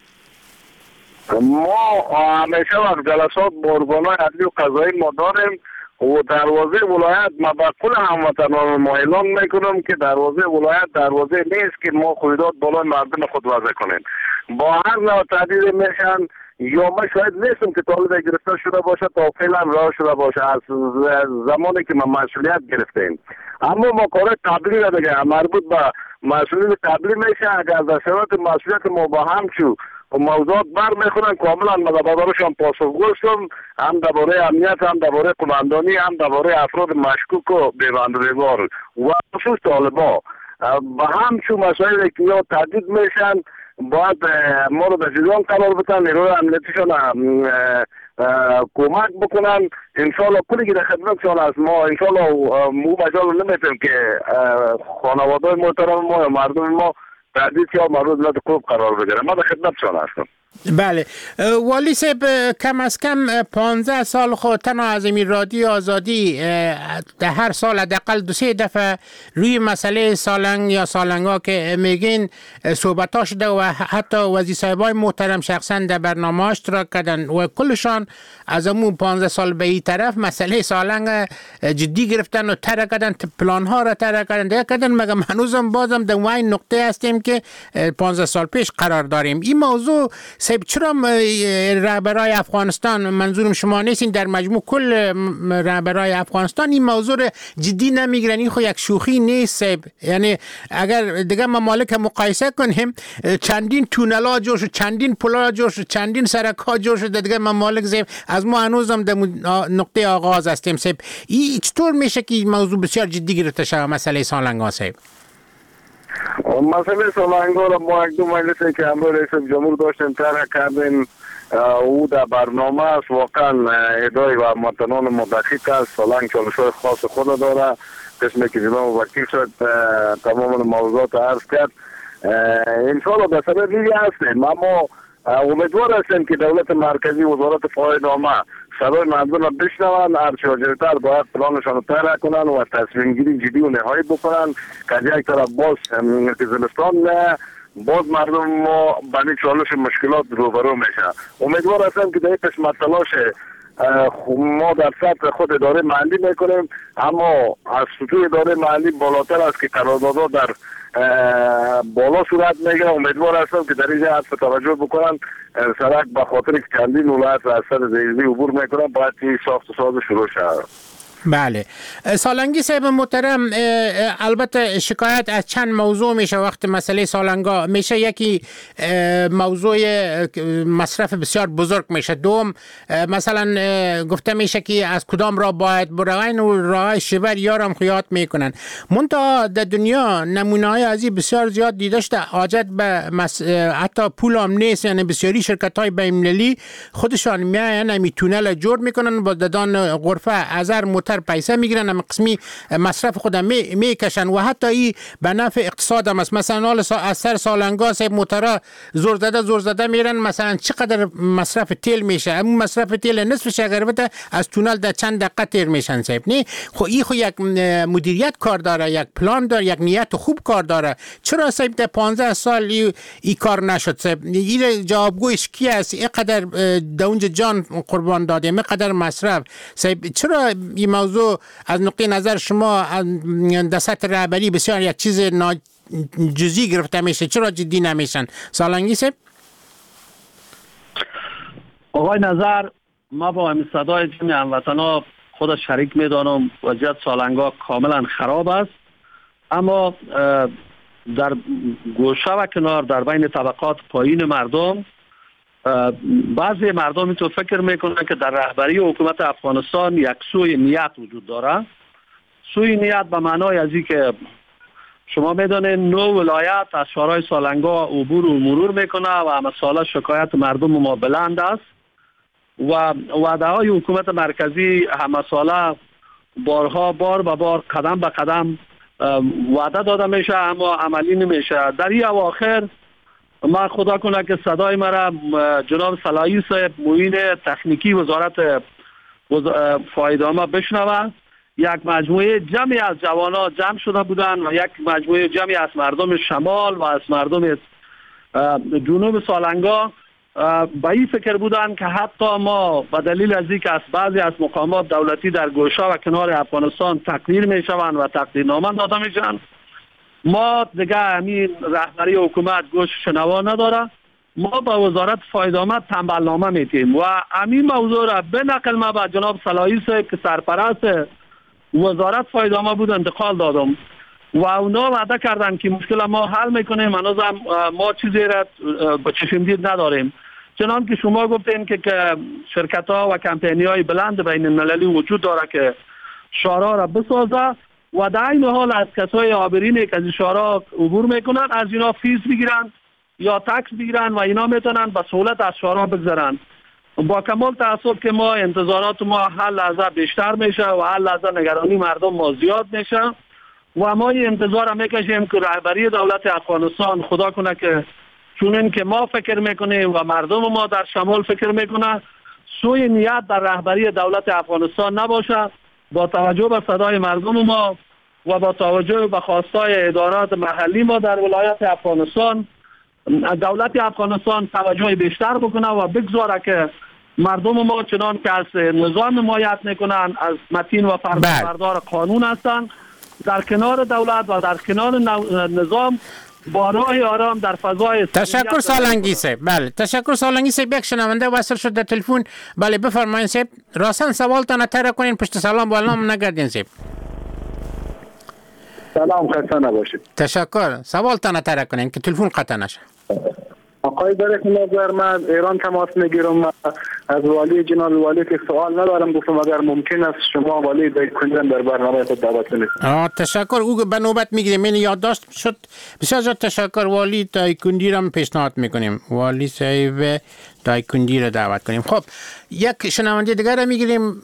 ما همیشه وقت جلسات با ارگان‌های عدلی و قضایی ما داریم و دروازه ولایت ما با کل هموطنان ما اعلام میکنم که دروازه ولایت دروازه نیست که ما خودداد بالای مردم خود وضع کنیم. با هر نوع تهدید میشن یا ما شاید نیستم که طالب گرفته شده باشه تا فعلا راه شده باشه از زمانی که ما مسئولیت گرفتیم، اما ما کار قبلی را دیگه مربوط به مسئولیت قبلی میشه. اگر در شرایط مسئولیت ما با هم شو و موضوعات بر میخورن کاملا ما درباره‌شان پاسخگو هستم، هم درباره امنیت، هم درباره قماندانی، هم درباره افراد مشکوک و بی‌بندروار و خصوص طالبا با هم چون مسائلی که یا تهدید میشن باید ما رو در جریان قرار بدن، نیروی امنیتیشان کمک بکنن. انشالله پولی که در خدمتشان است ما انشالله مو مجال نمیتیم که خانواده محترم ما یا مردم ما تهدید یا مربوط به کوب قرار بگیره. ما در خدمتشان هستم. بله والی صاحب، کم از کم 15 سال خود تنها از این رادیو آزادی در هر سال حداقل 2-3 دفعه روی مسئله سالنگ یا سالنگا که میگین صحبت شده و حتی وزیر صاحبای محترم شخصا در برنامه اشتراک کردن و کلشان از همون 15 سال به این طرف مسئله سالنگ جدی گرفتن و طرح کردن، پلان ها را طرح کردن مگر هنوزم بازم در این نقطه هستیم که 15 سال پیش قرار داریم. این موضوع صاحب چرا رهبرای افغانستان، منظورم شما نیستین، در مجموع کل رهبرای افغانستان این موضوع جدی نمیگیرن؟ این خو یک شوخی نیست صاحب. یعنی اگر دیگه ممالک مقایسه کنیم چندین تونلا جوش، چندین پلا جوش، چندین سرک ها جوش دیگه ممالک صاحب، از ما هنوزم در نقطه آغاز هستیم صاحب. این چطور میشه که این موضوع بسیار جدی گرفته شده مسئله سالنگا صاحب؟ مسئله سالنگا را ما یک دو مجلسی که امروز رئیس جمهور داشتیم طرح کردیم، او در برنامه است. واقعا ادعای و هموطنان ما دقیق است. سالنگ چالش‌های خاص خود داره، قسمی که جناب وکیل شد تمام موضوعات عرض کرد. انشاءالله در سبب دیگه هستیم، اما امیدوار هستیم که دولت مرکزی وزارت فضای نامه صدای مردم را بشنون، هرچه واجب‌تر باید پلانشان رو طرح کنن و تصمیم گیری جدی و نهایی بکنن که یک طرف باز که زمستان باز مردم ما به این چالش مشکلات روبرو میشه. امیدوار هستم که در این قسمت تلاش ما در سطح خود اداره محلی میکنیم، اما از سطوح اداره محلی بالاتر است که قراردادها در بالا صورت میگیره. امیدوار هستم که در اینجا حد توجه بکنن. سرک به خاطر که چندین ولایت از سر زیردی عبور میکنن باید که ساخت و ساز شروع شد. بله سالنگی صاحب محترم، البته شکایت از چند موضوع میشه وقت مسئله سالنگا. میشه یکی موضوع مصرف بسیار بزرگ میشه، دوم مثلا گفته میشه که از کدام راه باید بروین و راه شبر یارم خیاط میکنن. منتها در دنیا نمونه های از این بسیار زیاد دیده شده، حاجت به حتی پول هم نیست. یعنی بسیاری شرکت های بین‌المللی خودشان میاین همی تونل جور میکنن، با دادان غرفه ازر موتر پیسه میگیرن، هم قسمی مصرف خودم میکشن و حتی ای به نفع اقتصاد هم است. مثلا از سر سالنگا صاحب موترها زور زده میرن، مثلا چقدر مصرف تیل میشه، همون مصرف تیل نصفش اگر بده از تونل در چند دقیقه تیر میشن صاحب. نه خو ای خو یک مدیریت کار داره، یک پلان داره، یک نیت خوب کار داره. چرا صاحب در 15 سال ای کار نشد صاحب؟ این جوابگویش کی است؟ اینقدر در اونجا جان قربان دادیم، اینقدر مصرف صاحب. چرا این موضوع از نقطه نظر شما در سطح رهبری بسیار یک چیز جزئی گرفته میشه؟ چرا جدی نمیشن سالنگی صاحب؟ آقای نظر، ما با همین صدای جمعی هموطنا خود شریک میدانم وضعیت سالنگا کاملا خراب است، اما در گوشه و کنار در بین طبقات پایین مردم بعضی مردم تو فکر میکنن که در رهبری حکومت افغانستان یک سوی نیت وجود داره. سوی نیت به معنای از این که شما میدونید 9 ولایت از شورای سالنگا عبور و مرور میکنه و مسئله شکایت مردم ما بلند است و وعده های حکومت مرکزی هم مسئله بار به بار قدم به قدم وعده داده میشه اما عملی نمیشه. در این اواخر ما خدا کنه که صدای مرا جناب صلاحی صاحب معین تکنیکی وزارت فایده‌نامه بشنوه. یک مجموعه جمعی از جوانان جمع شده بودند و یک مجموعه جمعی از مردم شمال و از مردم جنوب سالنگا به این فکر بودند که حتی ما به دلیل از اینکه از بعضی از مقامات دولتی در گوشه و کنار افغانستان تقدیر میشوند و تقدیرنامه داده میشن، ما دیگه همین رهبری حکومت گوش شنوا نداره. ما با وزارت فایده‌نامه تنبلنامه میتیم و همین موضوع را به نقل ما به جناب صلاحی صاحب که سرپرست وزارت فایده‌نامه بود انتقال دادم و اونا وعده کردن که مشکل ما حل میکنیم. هنوزم ما چیزی را به چشم دید نداریم. چنان که شما گفتین که شرکت ها و کمپینی های بلند بین المللی وجود داره که شورا را بسازه و در این حال از کسای عابرین که از شورا عبور میکنن از اینا فیس بگیرن یا تکس بگیرن و اینا میتونن به سهولت از شورا بگذرن. با کمال تاسف که ما انتظارات ما هر لحظه بیشتر میشه و هر لحظه نگرانی مردم ما زیاد میشه و ما این انتظار میکشیم که رهبری دولت افغانستان خدا کنه که چون که ما فکر میکنیم و مردم ما در شمال فکر میکنه سوی نیت در رهبری دولت افغانستان نباشه. با توجه به صدای مردم ما و با توجه به خواستای ادارات محلی ما در ولایت افغانستان دولت افغانستان توجه بیشتر بکنه و بگذاره که مردم ما چنان که از نظام حمایت میکنن از متین و فرمانبردار قانون هستن در کنار دولت و در کنار نظام با راه آرام در فضای تشکر سالنگی صاحب. بله تشکر سالنگی صاحب. یک شنونده وصل شد در تلفن. بله بفرمایید صاحب. راستن سوالتان طرح کنین پشت سلام بالام نگردین صاحب. سلام خسته نباشید. تشکر. سوالتان طرح کنین که تلفن قطع نشه. آقای برک نظر من ایران تماس میگیرم از والی جناب والی که سوال ندارم، گفتم اگر ممکن است شما والی دایکنجان در برنامه خود دعوت کنید. تشکر. او به نوبت میگیریم. من یادداشت شد. بسیار زیاد تشکر. والی دایکندی را پیشنهاد میکنیم. والی صاحب دایکندی را دعوت کنیم. خب یک شنونده دیگر را میگیریم.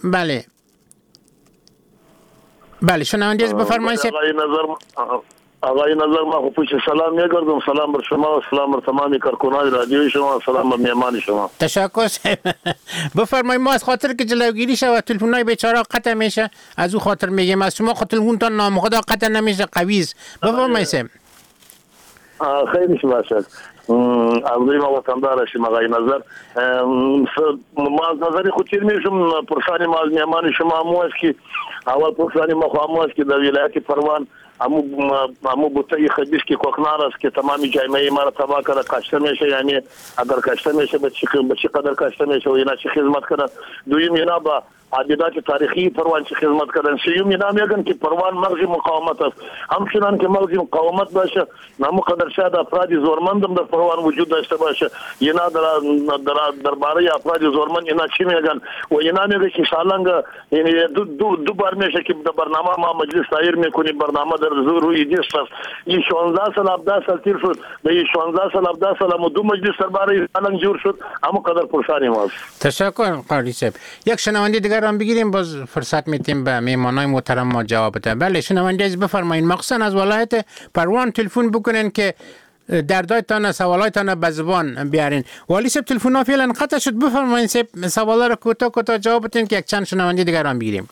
بله شنونده بفرمایید. آقای نظر ما پوچ سلام میگردم. سلام بر شما و سلام بر تمامی کارکنان رادیوی شما، سلام بر میهمان شما. تشکر. بفرمایید. ما از خاطر که جلوگیری شود تلفن‌های بیچاره قطع میشه از او خاطر میگیم. از شما خاطر تلفنتان نامخدا قطع نمیشه قویز. بفرمایید. خیلی باشد. عزیز ما وطندار شما آقای نظر، ما از نظر خود چیز میشم پرسانی ما از میهمان شما همو است که اول پرسانی ما همو است که در ولایت پروان همو بوته خبیث که کوکنار است که تمامی جامعه ما را تباه کرده کشته میشه. یعنی اگر کشته میشه به چه قدر کشته میشه و اینا چه خدمت کنه. دویم اینا با عادات تاریخی پروان چه خدمت کردن. سیوم اینا میگن که پروان مغز مقاومت است. همچنان که مغز مقاومت باشه نمو قدر شاید افراد زورمند در پروان وجود داشته باشه. اینا درباره افراد زورمند اینا چی میگن و اینا میگه که سالنگ یعنی دو بار میشه که در برنامه ما مجلس دایر میکنیم. برنامه در روی دیست است. این 16 سال 17 سال تیر شد. به 16 سال 17 سال ما دو مجلس درباره سالنگ جور شد. اما قدر پرسانی ماست. تشکر قاضی صاحب. یک شنونده دیگر هم بگیریم باز فرصت میتیم به میهمانای محترم ما جواب بده. بله شنونده از بفرمایید. مخصوصا از ولایت پروان تلفن بکنین که دردایتان سوالایتان به زبان بیارین. والی صاحب تلفن ها فعلا قطع شد. بفرمایید صاحب سوالا رو کوتاه جواب بدین که یک چند شنونده دیگر هم بگیریم.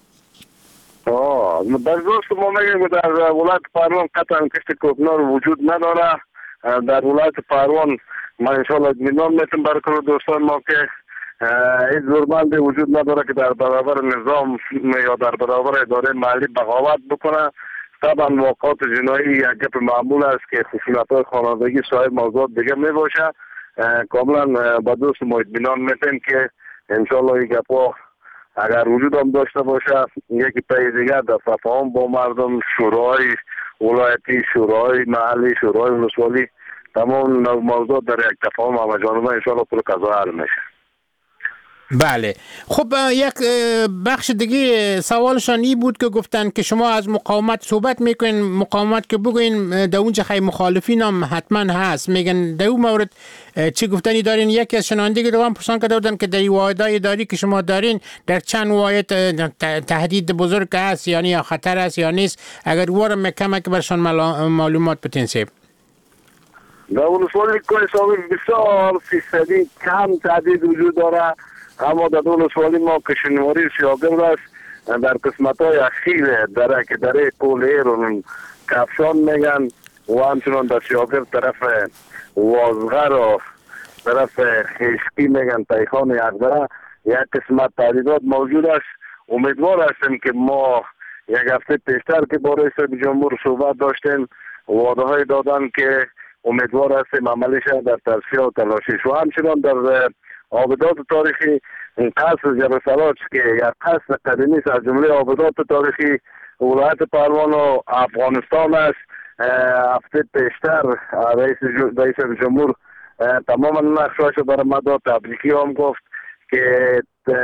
در دوست ما میگیم در ولایت پروان قطعا کشت کوکنار وجود نداره. در ولایت پروان ما انشاءالله اطمینان میتونیم برای دوستان ما که این زورمند وجود نداره که در برابر نظام یا در برابر اداره محلی بغاوت بکنه. طبعا واقعات جنایی یک گپ معمول است که خشونت‌های خانوادگی صاحب موضوعات دیگه میباشه. کاملا با دوست ما اطمینان میتیم که انشالله این گپا اگر وجود هم داشته باشه یکی پای دیگر در تفاهم با مردم، شورای ولایتی، شورای محلی، شورای ولسوالی، تمام موضوع در یک تفاهم همه جانبه انشالله پر قضا حل میشه. بله. خب یک بخش دیگه سوالشان این بود که گفتن که شما از مقاومت صحبت میکنین، مقاومت که بگوین در اونجا خیلی مخالفین هم حتما هست، میگن در اون مورد چی گفتنی دارین؟ یکی از شنوندگان رو هم پرسان کرده بودن که در این واحدهای اداری که شما دارین در چند واحد تهدید بزرگ هست یعنی یا خطر است یا نیست؟ اگر وارم کمک برشان معلومات بتنسیب. در ولسوالی کوهستان بسیار فیصدی کم تهدید وجود داره، اما در ولسوالی ما کشنواری سیاگرد است. در قسمت های اخیر داره که داره پولیر و کفشان میگن و همچنان در سیاگرد طرف وازغر و طرف خیشکی میگن تایخان یقدره یک قسمت تهدیدات موجود است. امیدوار هستیم که ما یک هفته پیشتر که با رئیس جمهور صحبت داشتیم وعده های دادن که امیدوار هستیم عملی شد در توسعه و تلاشیش و همچنان در آبادات تاریخی قصر جبل که یک قصر قدیمی است از جمله آبادات تاریخی ولایت پروان و افغانستان است. هفته پیشتر رئیس جمهور تمام نقشهاش برای ما داد، تبریکی هم گفت که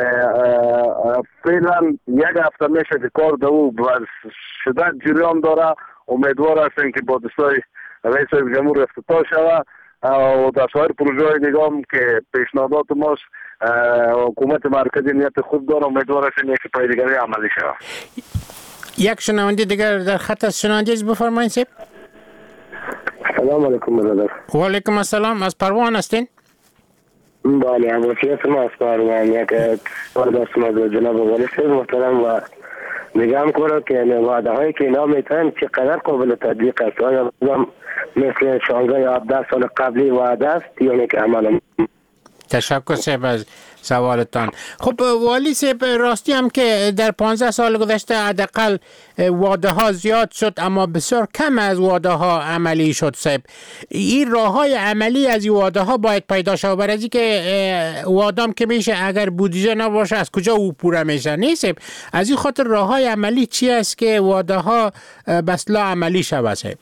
فعلا یک هفته میشه که کار در او شدت جریان داره. امیدوار هستیم که با دستای رئیس جمهور افتتاح شود و در سایر پروژه های دیگه هم که پیشنهادات ماست حکومت مرکزی نیت خوب داره. امیدوار هستیم که پایدگاری عملی شود. یک شنونده دیگر در خط از شنونده بفرمایید سیب. سلام علیکم برادر. و علیکم السلام. از پروان هستین؟ بله، ابوالفیض ما از پروان. یک سوال داشتم از جناب والی صاحب محترم و میگم که وعده هایی که اینا میتونن چقدر قابل تطبیق است؟ آیا مثل 16 یا 17 سال قبلی وعده است یا که عمل؟ تشکر صاحب از سوالتان. خب والی صاحب، راستی هم که در 15 سال گذشته حداقل وعده ها زیاد شد اما بسیار کم از وعده ها عملی شد صاحب. این راه های عملی از این وعده ها باید پیدا شود. برای از که وعده که میشه اگر بودجه نباشه از کجا او پوره میشه؟ نیست صاحب. از این خاطر راه های عملی چی است که وعده ها بسلا عملی شود صاحب؟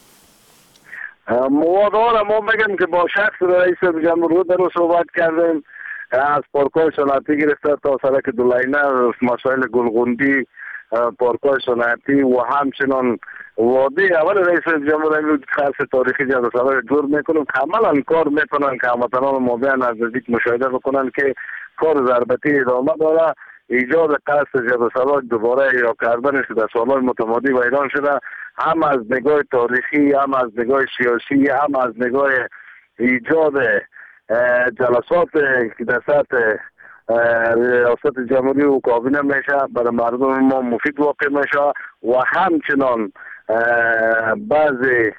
موادها ما بگم که با شخص رئیس جمهور در صحبت کردیم، از پارک‌های صنعتی گرفته تا سرک دولینه، مسائل گلغوندی، پارک‌های صنعتی و همچنان وعده اول رئیس جمهور امروز خاص تاریخی جبل سالار جور میکنم که عملا کار میکنن که هموطنان ما بیان از نزدیک مشاهده بکنن که کار ضربتی ادامه داره. ایجاد قصر جبل سالار دوباره یا کردنش در سالهای متمادی و ایران شده، هم از نگاه تاریخی، هم از نگاه سیاسی، هم از نگاه ایجاد جلسات که در سطح ریاست جمهوری و کابینه میشه برای مردم ما مفید واقع میشه و همچنان بعضی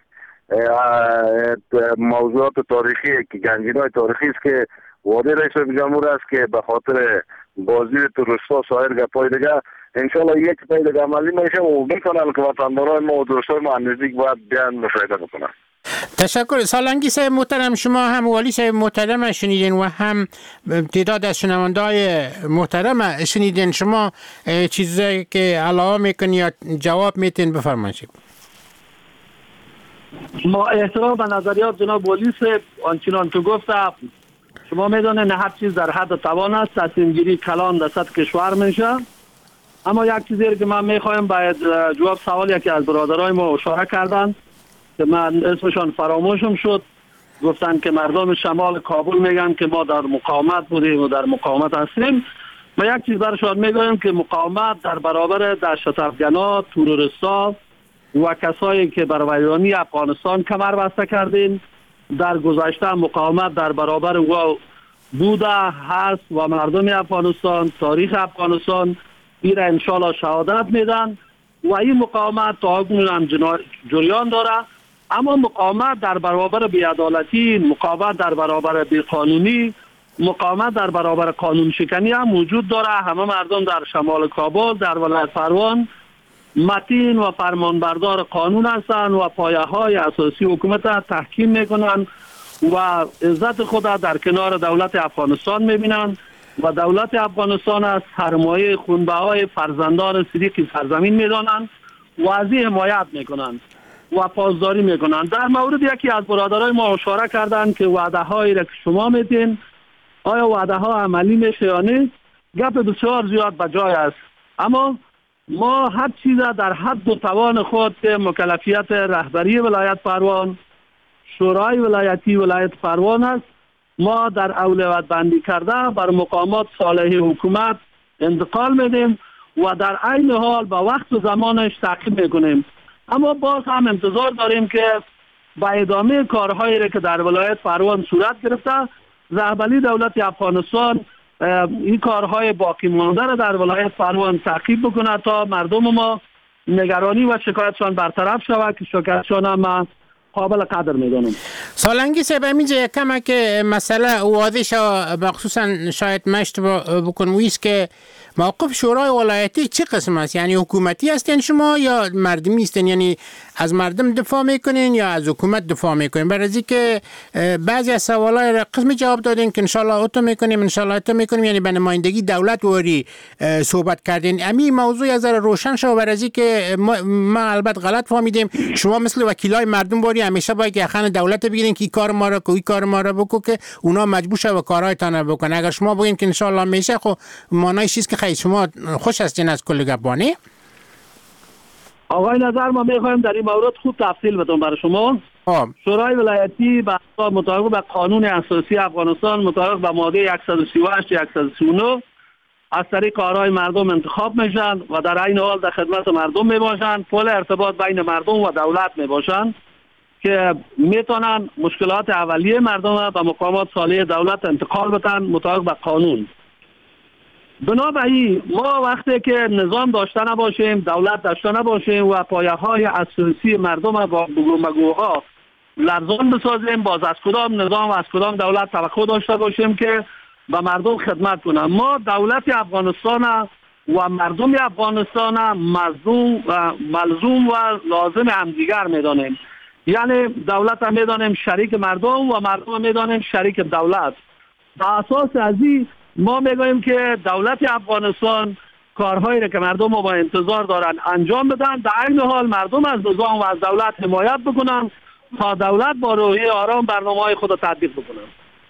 موضوعات تاریخی که گنجینه‌های تاریخی است که وعده رئیس جمهور است که به خاطر بازی تروریست‌ها سایر گپای دیگه انشالله یک پای دیگه عملی میشه و میکنن که وطندارای ما و دوستای ما نزدیک باید بیان مشاهده بکنن. تشکر. سالنگی صاحب محترم، شما هم والی صاحب محترم شنیدین و هم تعداد از شنونده‌های محترم شنیدین. شما چیزی که علاوه میکنید یا جواب میتین بفرمایید. ما احترام به نظریات جناب والی صاحب آنچنان که گفته، شما میدونید هر چیز در حد توان است، تصمیم گیری کلان در سطح کشور میشه. اما یک چیزی که من میخوایم باید جواب سوالی که از برادرای ما اشاره کردن که من اسمشان فراموشم شد، گفتن که مردم شمال کابل میگن که ما در مقاومت بودیم و در مقاومت هستیم. ما یک چیز برشان میگویم که مقاومت در برابر دهشت افغانا، تروریستا و کسایی که بر ویرانی افغانستان کمر بسته کردین در گذشته مقاومت در برابر او بوده هست و مردم افغانستان، تاریخ افغانستان این را انشالله شهادت میدن و این مقاومت تا اکنون هم جریان داره. اما مقاومت در برابر بی‌عدالتی، مقاومت در برابر بی‌قانونی، مقاومت در برابر قانون شکنی هم وجود داره. همه مردم در شمال کابل، در ولایت پروان متین و فرمانبردار قانون هستند و پایه‌های اساسی حکومت را تحکیم میکنند و عزت خود در کنار دولت افغانستان میبینند و دولت افغانستان از سرمایه خونبهای فرزندان صدیق سرزمین میدانند و از این حمایت میکنند و پاسداری میکنند. در مورد یکی از برادرای ما اشاره کردند که وعده هایی را که شما میدین آیا وعده ها عملی میشه یا نه؟ گپ بسیار زیاد به جای است، اما ما هر چیز در حد و توان خود که مکلفیت رهبری ولایت پروان، شورای ولایتی ولایت پروان است، ما در اولویت بندی کرده بر مقامات صالح حکومت انتقال میدیم و در عین حال با وقت و زمانش تعقیب میکنیم. اما باز هم انتظار داریم که با ادامه کارهایی را که در ولایت پروان صورت گرفته، رهبری دولت افغانستان این کارهای باقی مانده را در ولایت پروان تعقیب بکنه تا مردم ما نگرانی و شکایتشان برطرف شود که شکایتشان هم قابل قدر میدونم. سالنگی صاحب اینجا یکم که مسئله واضح شد، مخصوصا شاید مشت بکن ویست که موقف شورای ولایتی چه قسم است؟ یعنی حکومتی هستین شما یا مردمی هستین؟ یعنی از مردم دفاع میکنین یا از حکومت دفاع میکنین؟ برای که بعضی از سوالای را قسمی جواب دادین که انشالله اتو میکنیم انشالله اتو میکنیم، یعنی به نمایندگی دولت واری صحبت کردین. امی موضوع از روشن شد برای که ما البته غلط فهمیدیم شما مثل وکیلای مردم واری همیشه باید که اخوان دولت بگیرین که کار ما را کوی کار ما را بکو که اونا مجبور شه و کارهایتان بکنن. اگر شما بگین که انشالله میشه خب معنی چیز که خیلی شما خوش هستین از کل گپانی. آقای نظر ما میخوایم در این مورد خوب تفصیل بدم برای شما. شورای ولایتی مطابق به قانون اساسی افغانستان مطابق به ماده 138 139 از طریق آرای مردم انتخاب میشن و در عین حال در خدمت مردم میباشن، پل ارتباط بین مردم و دولت میباشن که میتونن مشکلات اولیه مردم به مقامات صالح دولت انتقال بدن مطابق به قانون. بنابراین ما وقتی که نظام داشته نباشیم، دولت داشته نباشیم و پایه های اساسی مردم با بگوها لرزان بسازیم، باز از کدام نظام و از کدام دولت توقع داشته باشیم که به مردم خدمت کنن؟ ما دولت افغانستان و مردم افغانستان ملزوم و لازم همدیگر میدانیم. یعنی دولت هم میدانیم شریک مردم و مردم هم میدانیم شریک دولت. به اساس از این ما میگوییم که دولت افغانستان کارهایی را که مردم با انتظار دارن انجام بدن، در عین حال مردم از نظام و از دولت حمایت بکنن تا دولت با روحیه آرام برنامه‌های خود را تطبیق بکنن.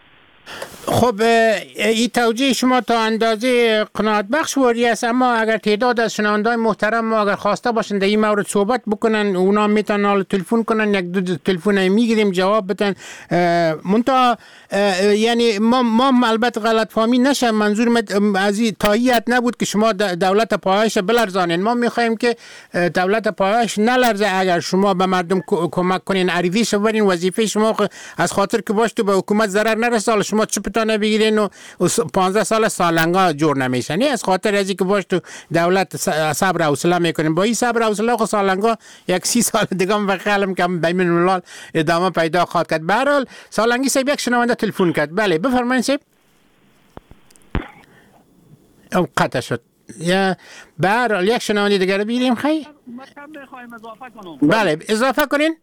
خب این توجیه شما تا اندازه قناعت بخش واری است، اما اگر تعداد از شنوندگان محترم ما اگر خواسته باشند در این مورد صحبت بکنن، اونا میتونن تلفن کنن، یک دو تلفن میگیریم جواب بدن. منتها یعنی ما البته غلط فهمی نشه، منظور از این تایید نبود که شما دولت پایش بلرزانین. ما میخوایم که دولت پایش نلرزه. اگر شما به مردم کمک کنین، عریضه برین، وظیفه شما از خاطر که باش تو به حکومت ضرر نرسه، شما چپتانه بگیرین و 15 سال سالنگا جور نمیشن. از خاطر ازی که باش تو دولت صبر و حوصله میکنین، با این صبر و حوصله خو سالنگا یک 30 سال دیگه هم بخیالم که بین الملل ادامه پیدا خواهد کرد. به هر حال سالنگی صاحب یک شنونده تلفن کرد. بله بفرمایید صاحب. قطع شد. یا به هر حال یک شنونده دیگه رو بگیریم. خیلی بله اضافه کنین.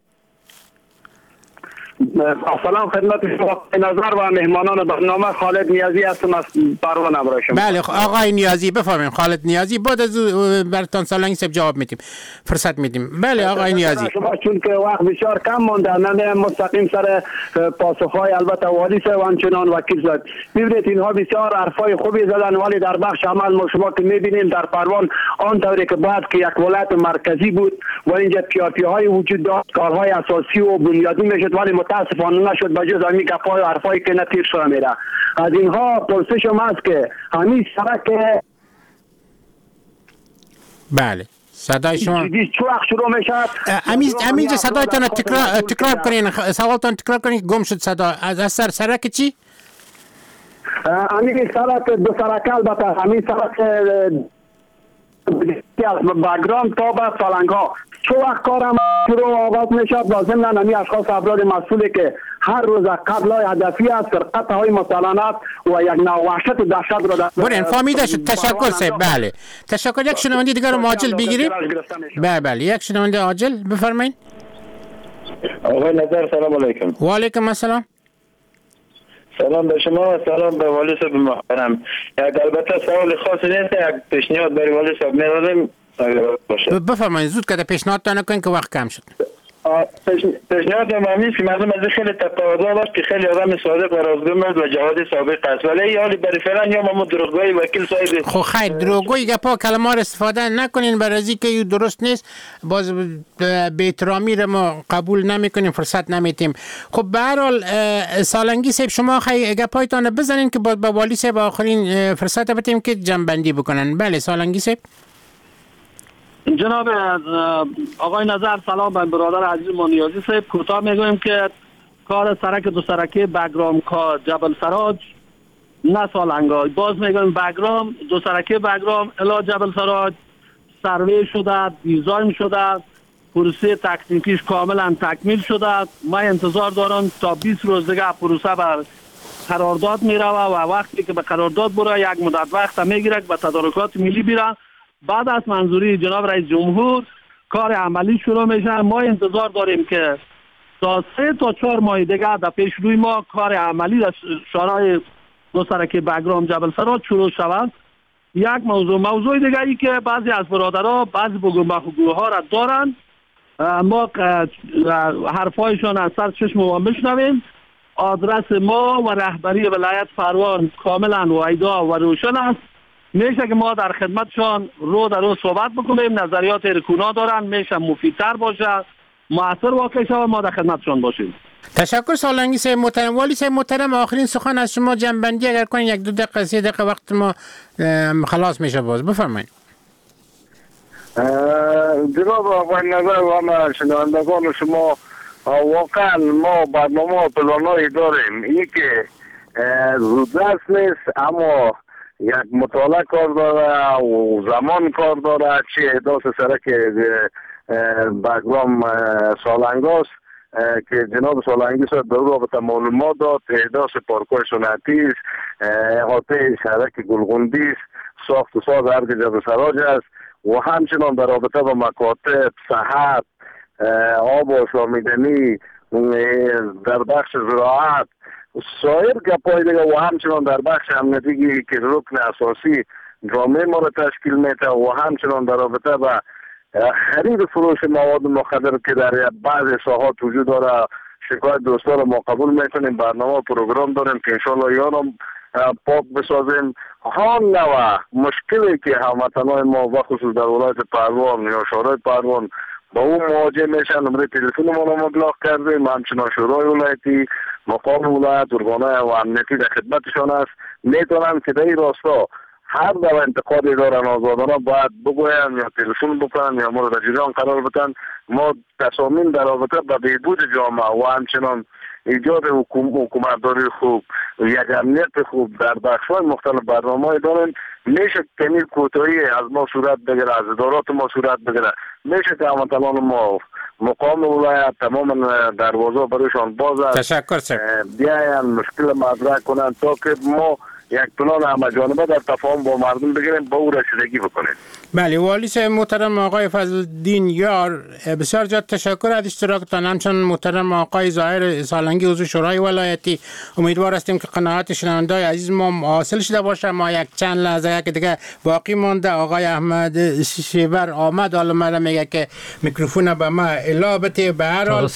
سلام خدمت شما نظر و مهمانان برنامه. خالد نیازی هستم از پروان ابراهیم. بله آقای نیازی بفرمایید. خالد نیازی بعد از براتون سالنگی صاحب جواب میدیم، فرصت میدیم. بله آقای نیازی شما چون که وقت بسیار کم مونده نه مستقیم سر پاسخهای البته والی صاحب و همچنان وکیل صاحب میبینید اینها بسیار حرفای خوبی زدن، ولی در بخش عمل ما شما که میبینیم در پروان آنطوری که بعد که یک ولایت مرکزی بود و اینجا پیاپی‌های وجود داشت، کارهای اساسی و بنیادی میشد ولی متاسفانه نشد به جز همین گپ‌های و حرفایی که نتیر شده میره. از اینها پرسشم است که همین سرک بله صدای شما چه وقت شروع میشه؟ همینجا صدایتان تکرار کنین، سوالتان تکرار کنین، گم شد صدا. از سرک چی؟ همین سرک دو سرک البته همین سرک بگرام تا به سالنگا چه وقت کارم شروع آغاز میشد؟ لازم نه نمی اشخاص افراد مسئولی که هر روز قبل های هدفی است سرقت های مسالانات و یک نوع وحشت و دهشت را در برین فهمیده شد. تشکر صاحب. بله تشکر. یک شنونده دیگر رو عاجل بگیریم. بله یک شنونده عاجل بفرمایید. آقای نظر سلام علیکم. و علیکم السلام. سلام به شما، سلام به والی صاحب محترم. یک البته سوال خاصی نیست، یک پیشنهاد برای والی صاحب می‌دادم باشه. بفرمایید زود که پیشنهاد تا نکنین که وقت کم شد. پیشنهاد معنی که مردم از خیلی تقاضا داشت که خیلی آدم صادق و راستگو و جهادی سابق است، ولی حالی برای فعلا یا ما دروغگوی وکیل صاحب خب خیر دروغگوی گپا کلمات استفاده نکنین برای از اینکه درست نیست، باز به احترامی رو ما قبول نمیکنیم، فرصت نمیتیم. خب به هر حال سالنگی صاحب شما خیلی گپایتان بزنین که با والی صاحب آخرین فرصت بدیم که جنبندی بکنن. بله سالنگی صاحب. جناب آقای نظر، سلام به برادر عزیز نیازی صاحب. کوتاه میگویم که کار سرک دو سرکه بگرام کا جبل سراج نه سالنگا، باز میگویم بگرام دو سرکه بگرام الی جبل سراج سروی شده، دیزاین شده، پروسه تکنیکیش کاملا تکمیل شده. ما انتظار دارم تا 20 روز دیگه پروسه بر قرارداد میروه و وقتی که به قرارداد بره یک مدت وقت میگیره به تدارکات ملی بیره. بعد از منظوری جناب رئیس جمهور کار عملی شروع میشه. ما انتظار داریم که تا 3 تا 4 ماه دیگه در پیش روی ما کار عملی در شارع دو سرکه بگرام جبل سراج شروع شود. یک موضوع دیگه ای که بعضی از برادرها بعضی بگوها را دارن، ما حرفایشان از سر چشم ما بشنویم. آدرس ما و رهبری ولایت فروان کاملا وایدا و روشن است. میشه که ما در خدمتشان رو در رو صحبت بکنیم، نظریات رکونا دارن، میشه مفیدتر باشه، مؤثر واقع شود، ما در خدمتشان باشیم. تشکر سالنگی صاحب محترم. والی صاحب محترم آخرین سخن از شما جنبندی اگر کنین، 1-2 دقیقه 3 دقیقه وقت ما خلاص میشه، باز بفرمایید. جناب آقای نظر و همه شنوندگان شما، واقعا ما برنامه و پلانایی داریم، این که زودرس نیست اما یک مطالعه کار داره و زمان کار داره. چه احداث سرک بگرام سالنگاست که جناب سالنگی صاحب در رابطه معلومات داد، احداث پارک‌های سنتی است، احاطه سرک گلغوندی است، ساخت و ساز ارگ جبل سراج است و همچنان در رابطه با مکاتب، صحت، آب و آشامیدنی، در بخش زراعت سایر گپای دیگه و همچنان در بخش امنیتی که رکن اساسی جامعه ما را تشکیل میده و همچنان در رابطه با خرید فروش مواد مخدر که در بعض ساحات وجود داره شکایت دوستا را ما قبول میکنیم. برنامه و پروگرام داریم که انشالله یارم پاک بسازیم. حال نوع مشکلی که هموطنان ما و خصوص در ولایت پروان یا شورای پروان با اون مواجه میشن، نمره تلفن ما را مبلغ کردیم. همچنان شورای ولایتی، مقام ولایت، ارگانهای و امنیتی در خدمتشان است. میتونن که در این راستا هر دو انتقادی دارن آزادانه باید بگوین یا تلفن بکنن یا ما را در جریان قرار بدن. ما تصامیم در رابطه با بهبود جامعه و همچنان ایجاد حکومتداری خوب و یک امنیت خوب در بخش‌های مختلف برنامه‌ای داریم. میشه کمی کوتاهی از ما صورت بگیره، از ادارات ما صورت بگیره. میشه که هموطنان ما مقام ولایت تمام دروازه برایشان باز است. تشکر سر. بیاین مشکل مطرح کنن تا که ما یک پلان همه جانبه در تفاهم با مردم بگیریم، با او رسیدگی بکنیم. بله والی صاحب محترم آقای فضل‌الدین یار، بسیار زیاد تشکر از اشتراکتان. همچنین محترم آقای ظاهر سالنگی عضو شورای ولایتی، امیدوار هستیم که قناعت شنوندگان عزیز ما حاصل شده باشه. ما یک چند لحظه که دیگه باقی مونده. آقای احمد شیبر آمد، حالا مرا میگه که میکروفون به ما الا بده. به هر حال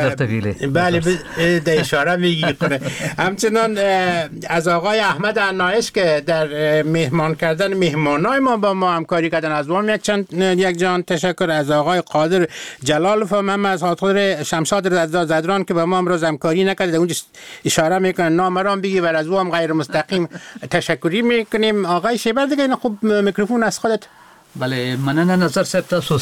بله به اشاره میگی. همچنین از آقای احمد عنایش که در مهمان کردن مهمانای ما با ما همکاری کردن، از ما یک جان تشکر. از آقای قادر جلالوف هم از خاطر شمشاد زدران که با ما امروز همکاری نکرد، اونجا اشاره میکنن نامرام بگی و از او هم غیر مستقیم تشکری میکنیم. آقای شیبر دیگه خوب میکروفون از خودت. بله مننه نظر صاحب، تاسو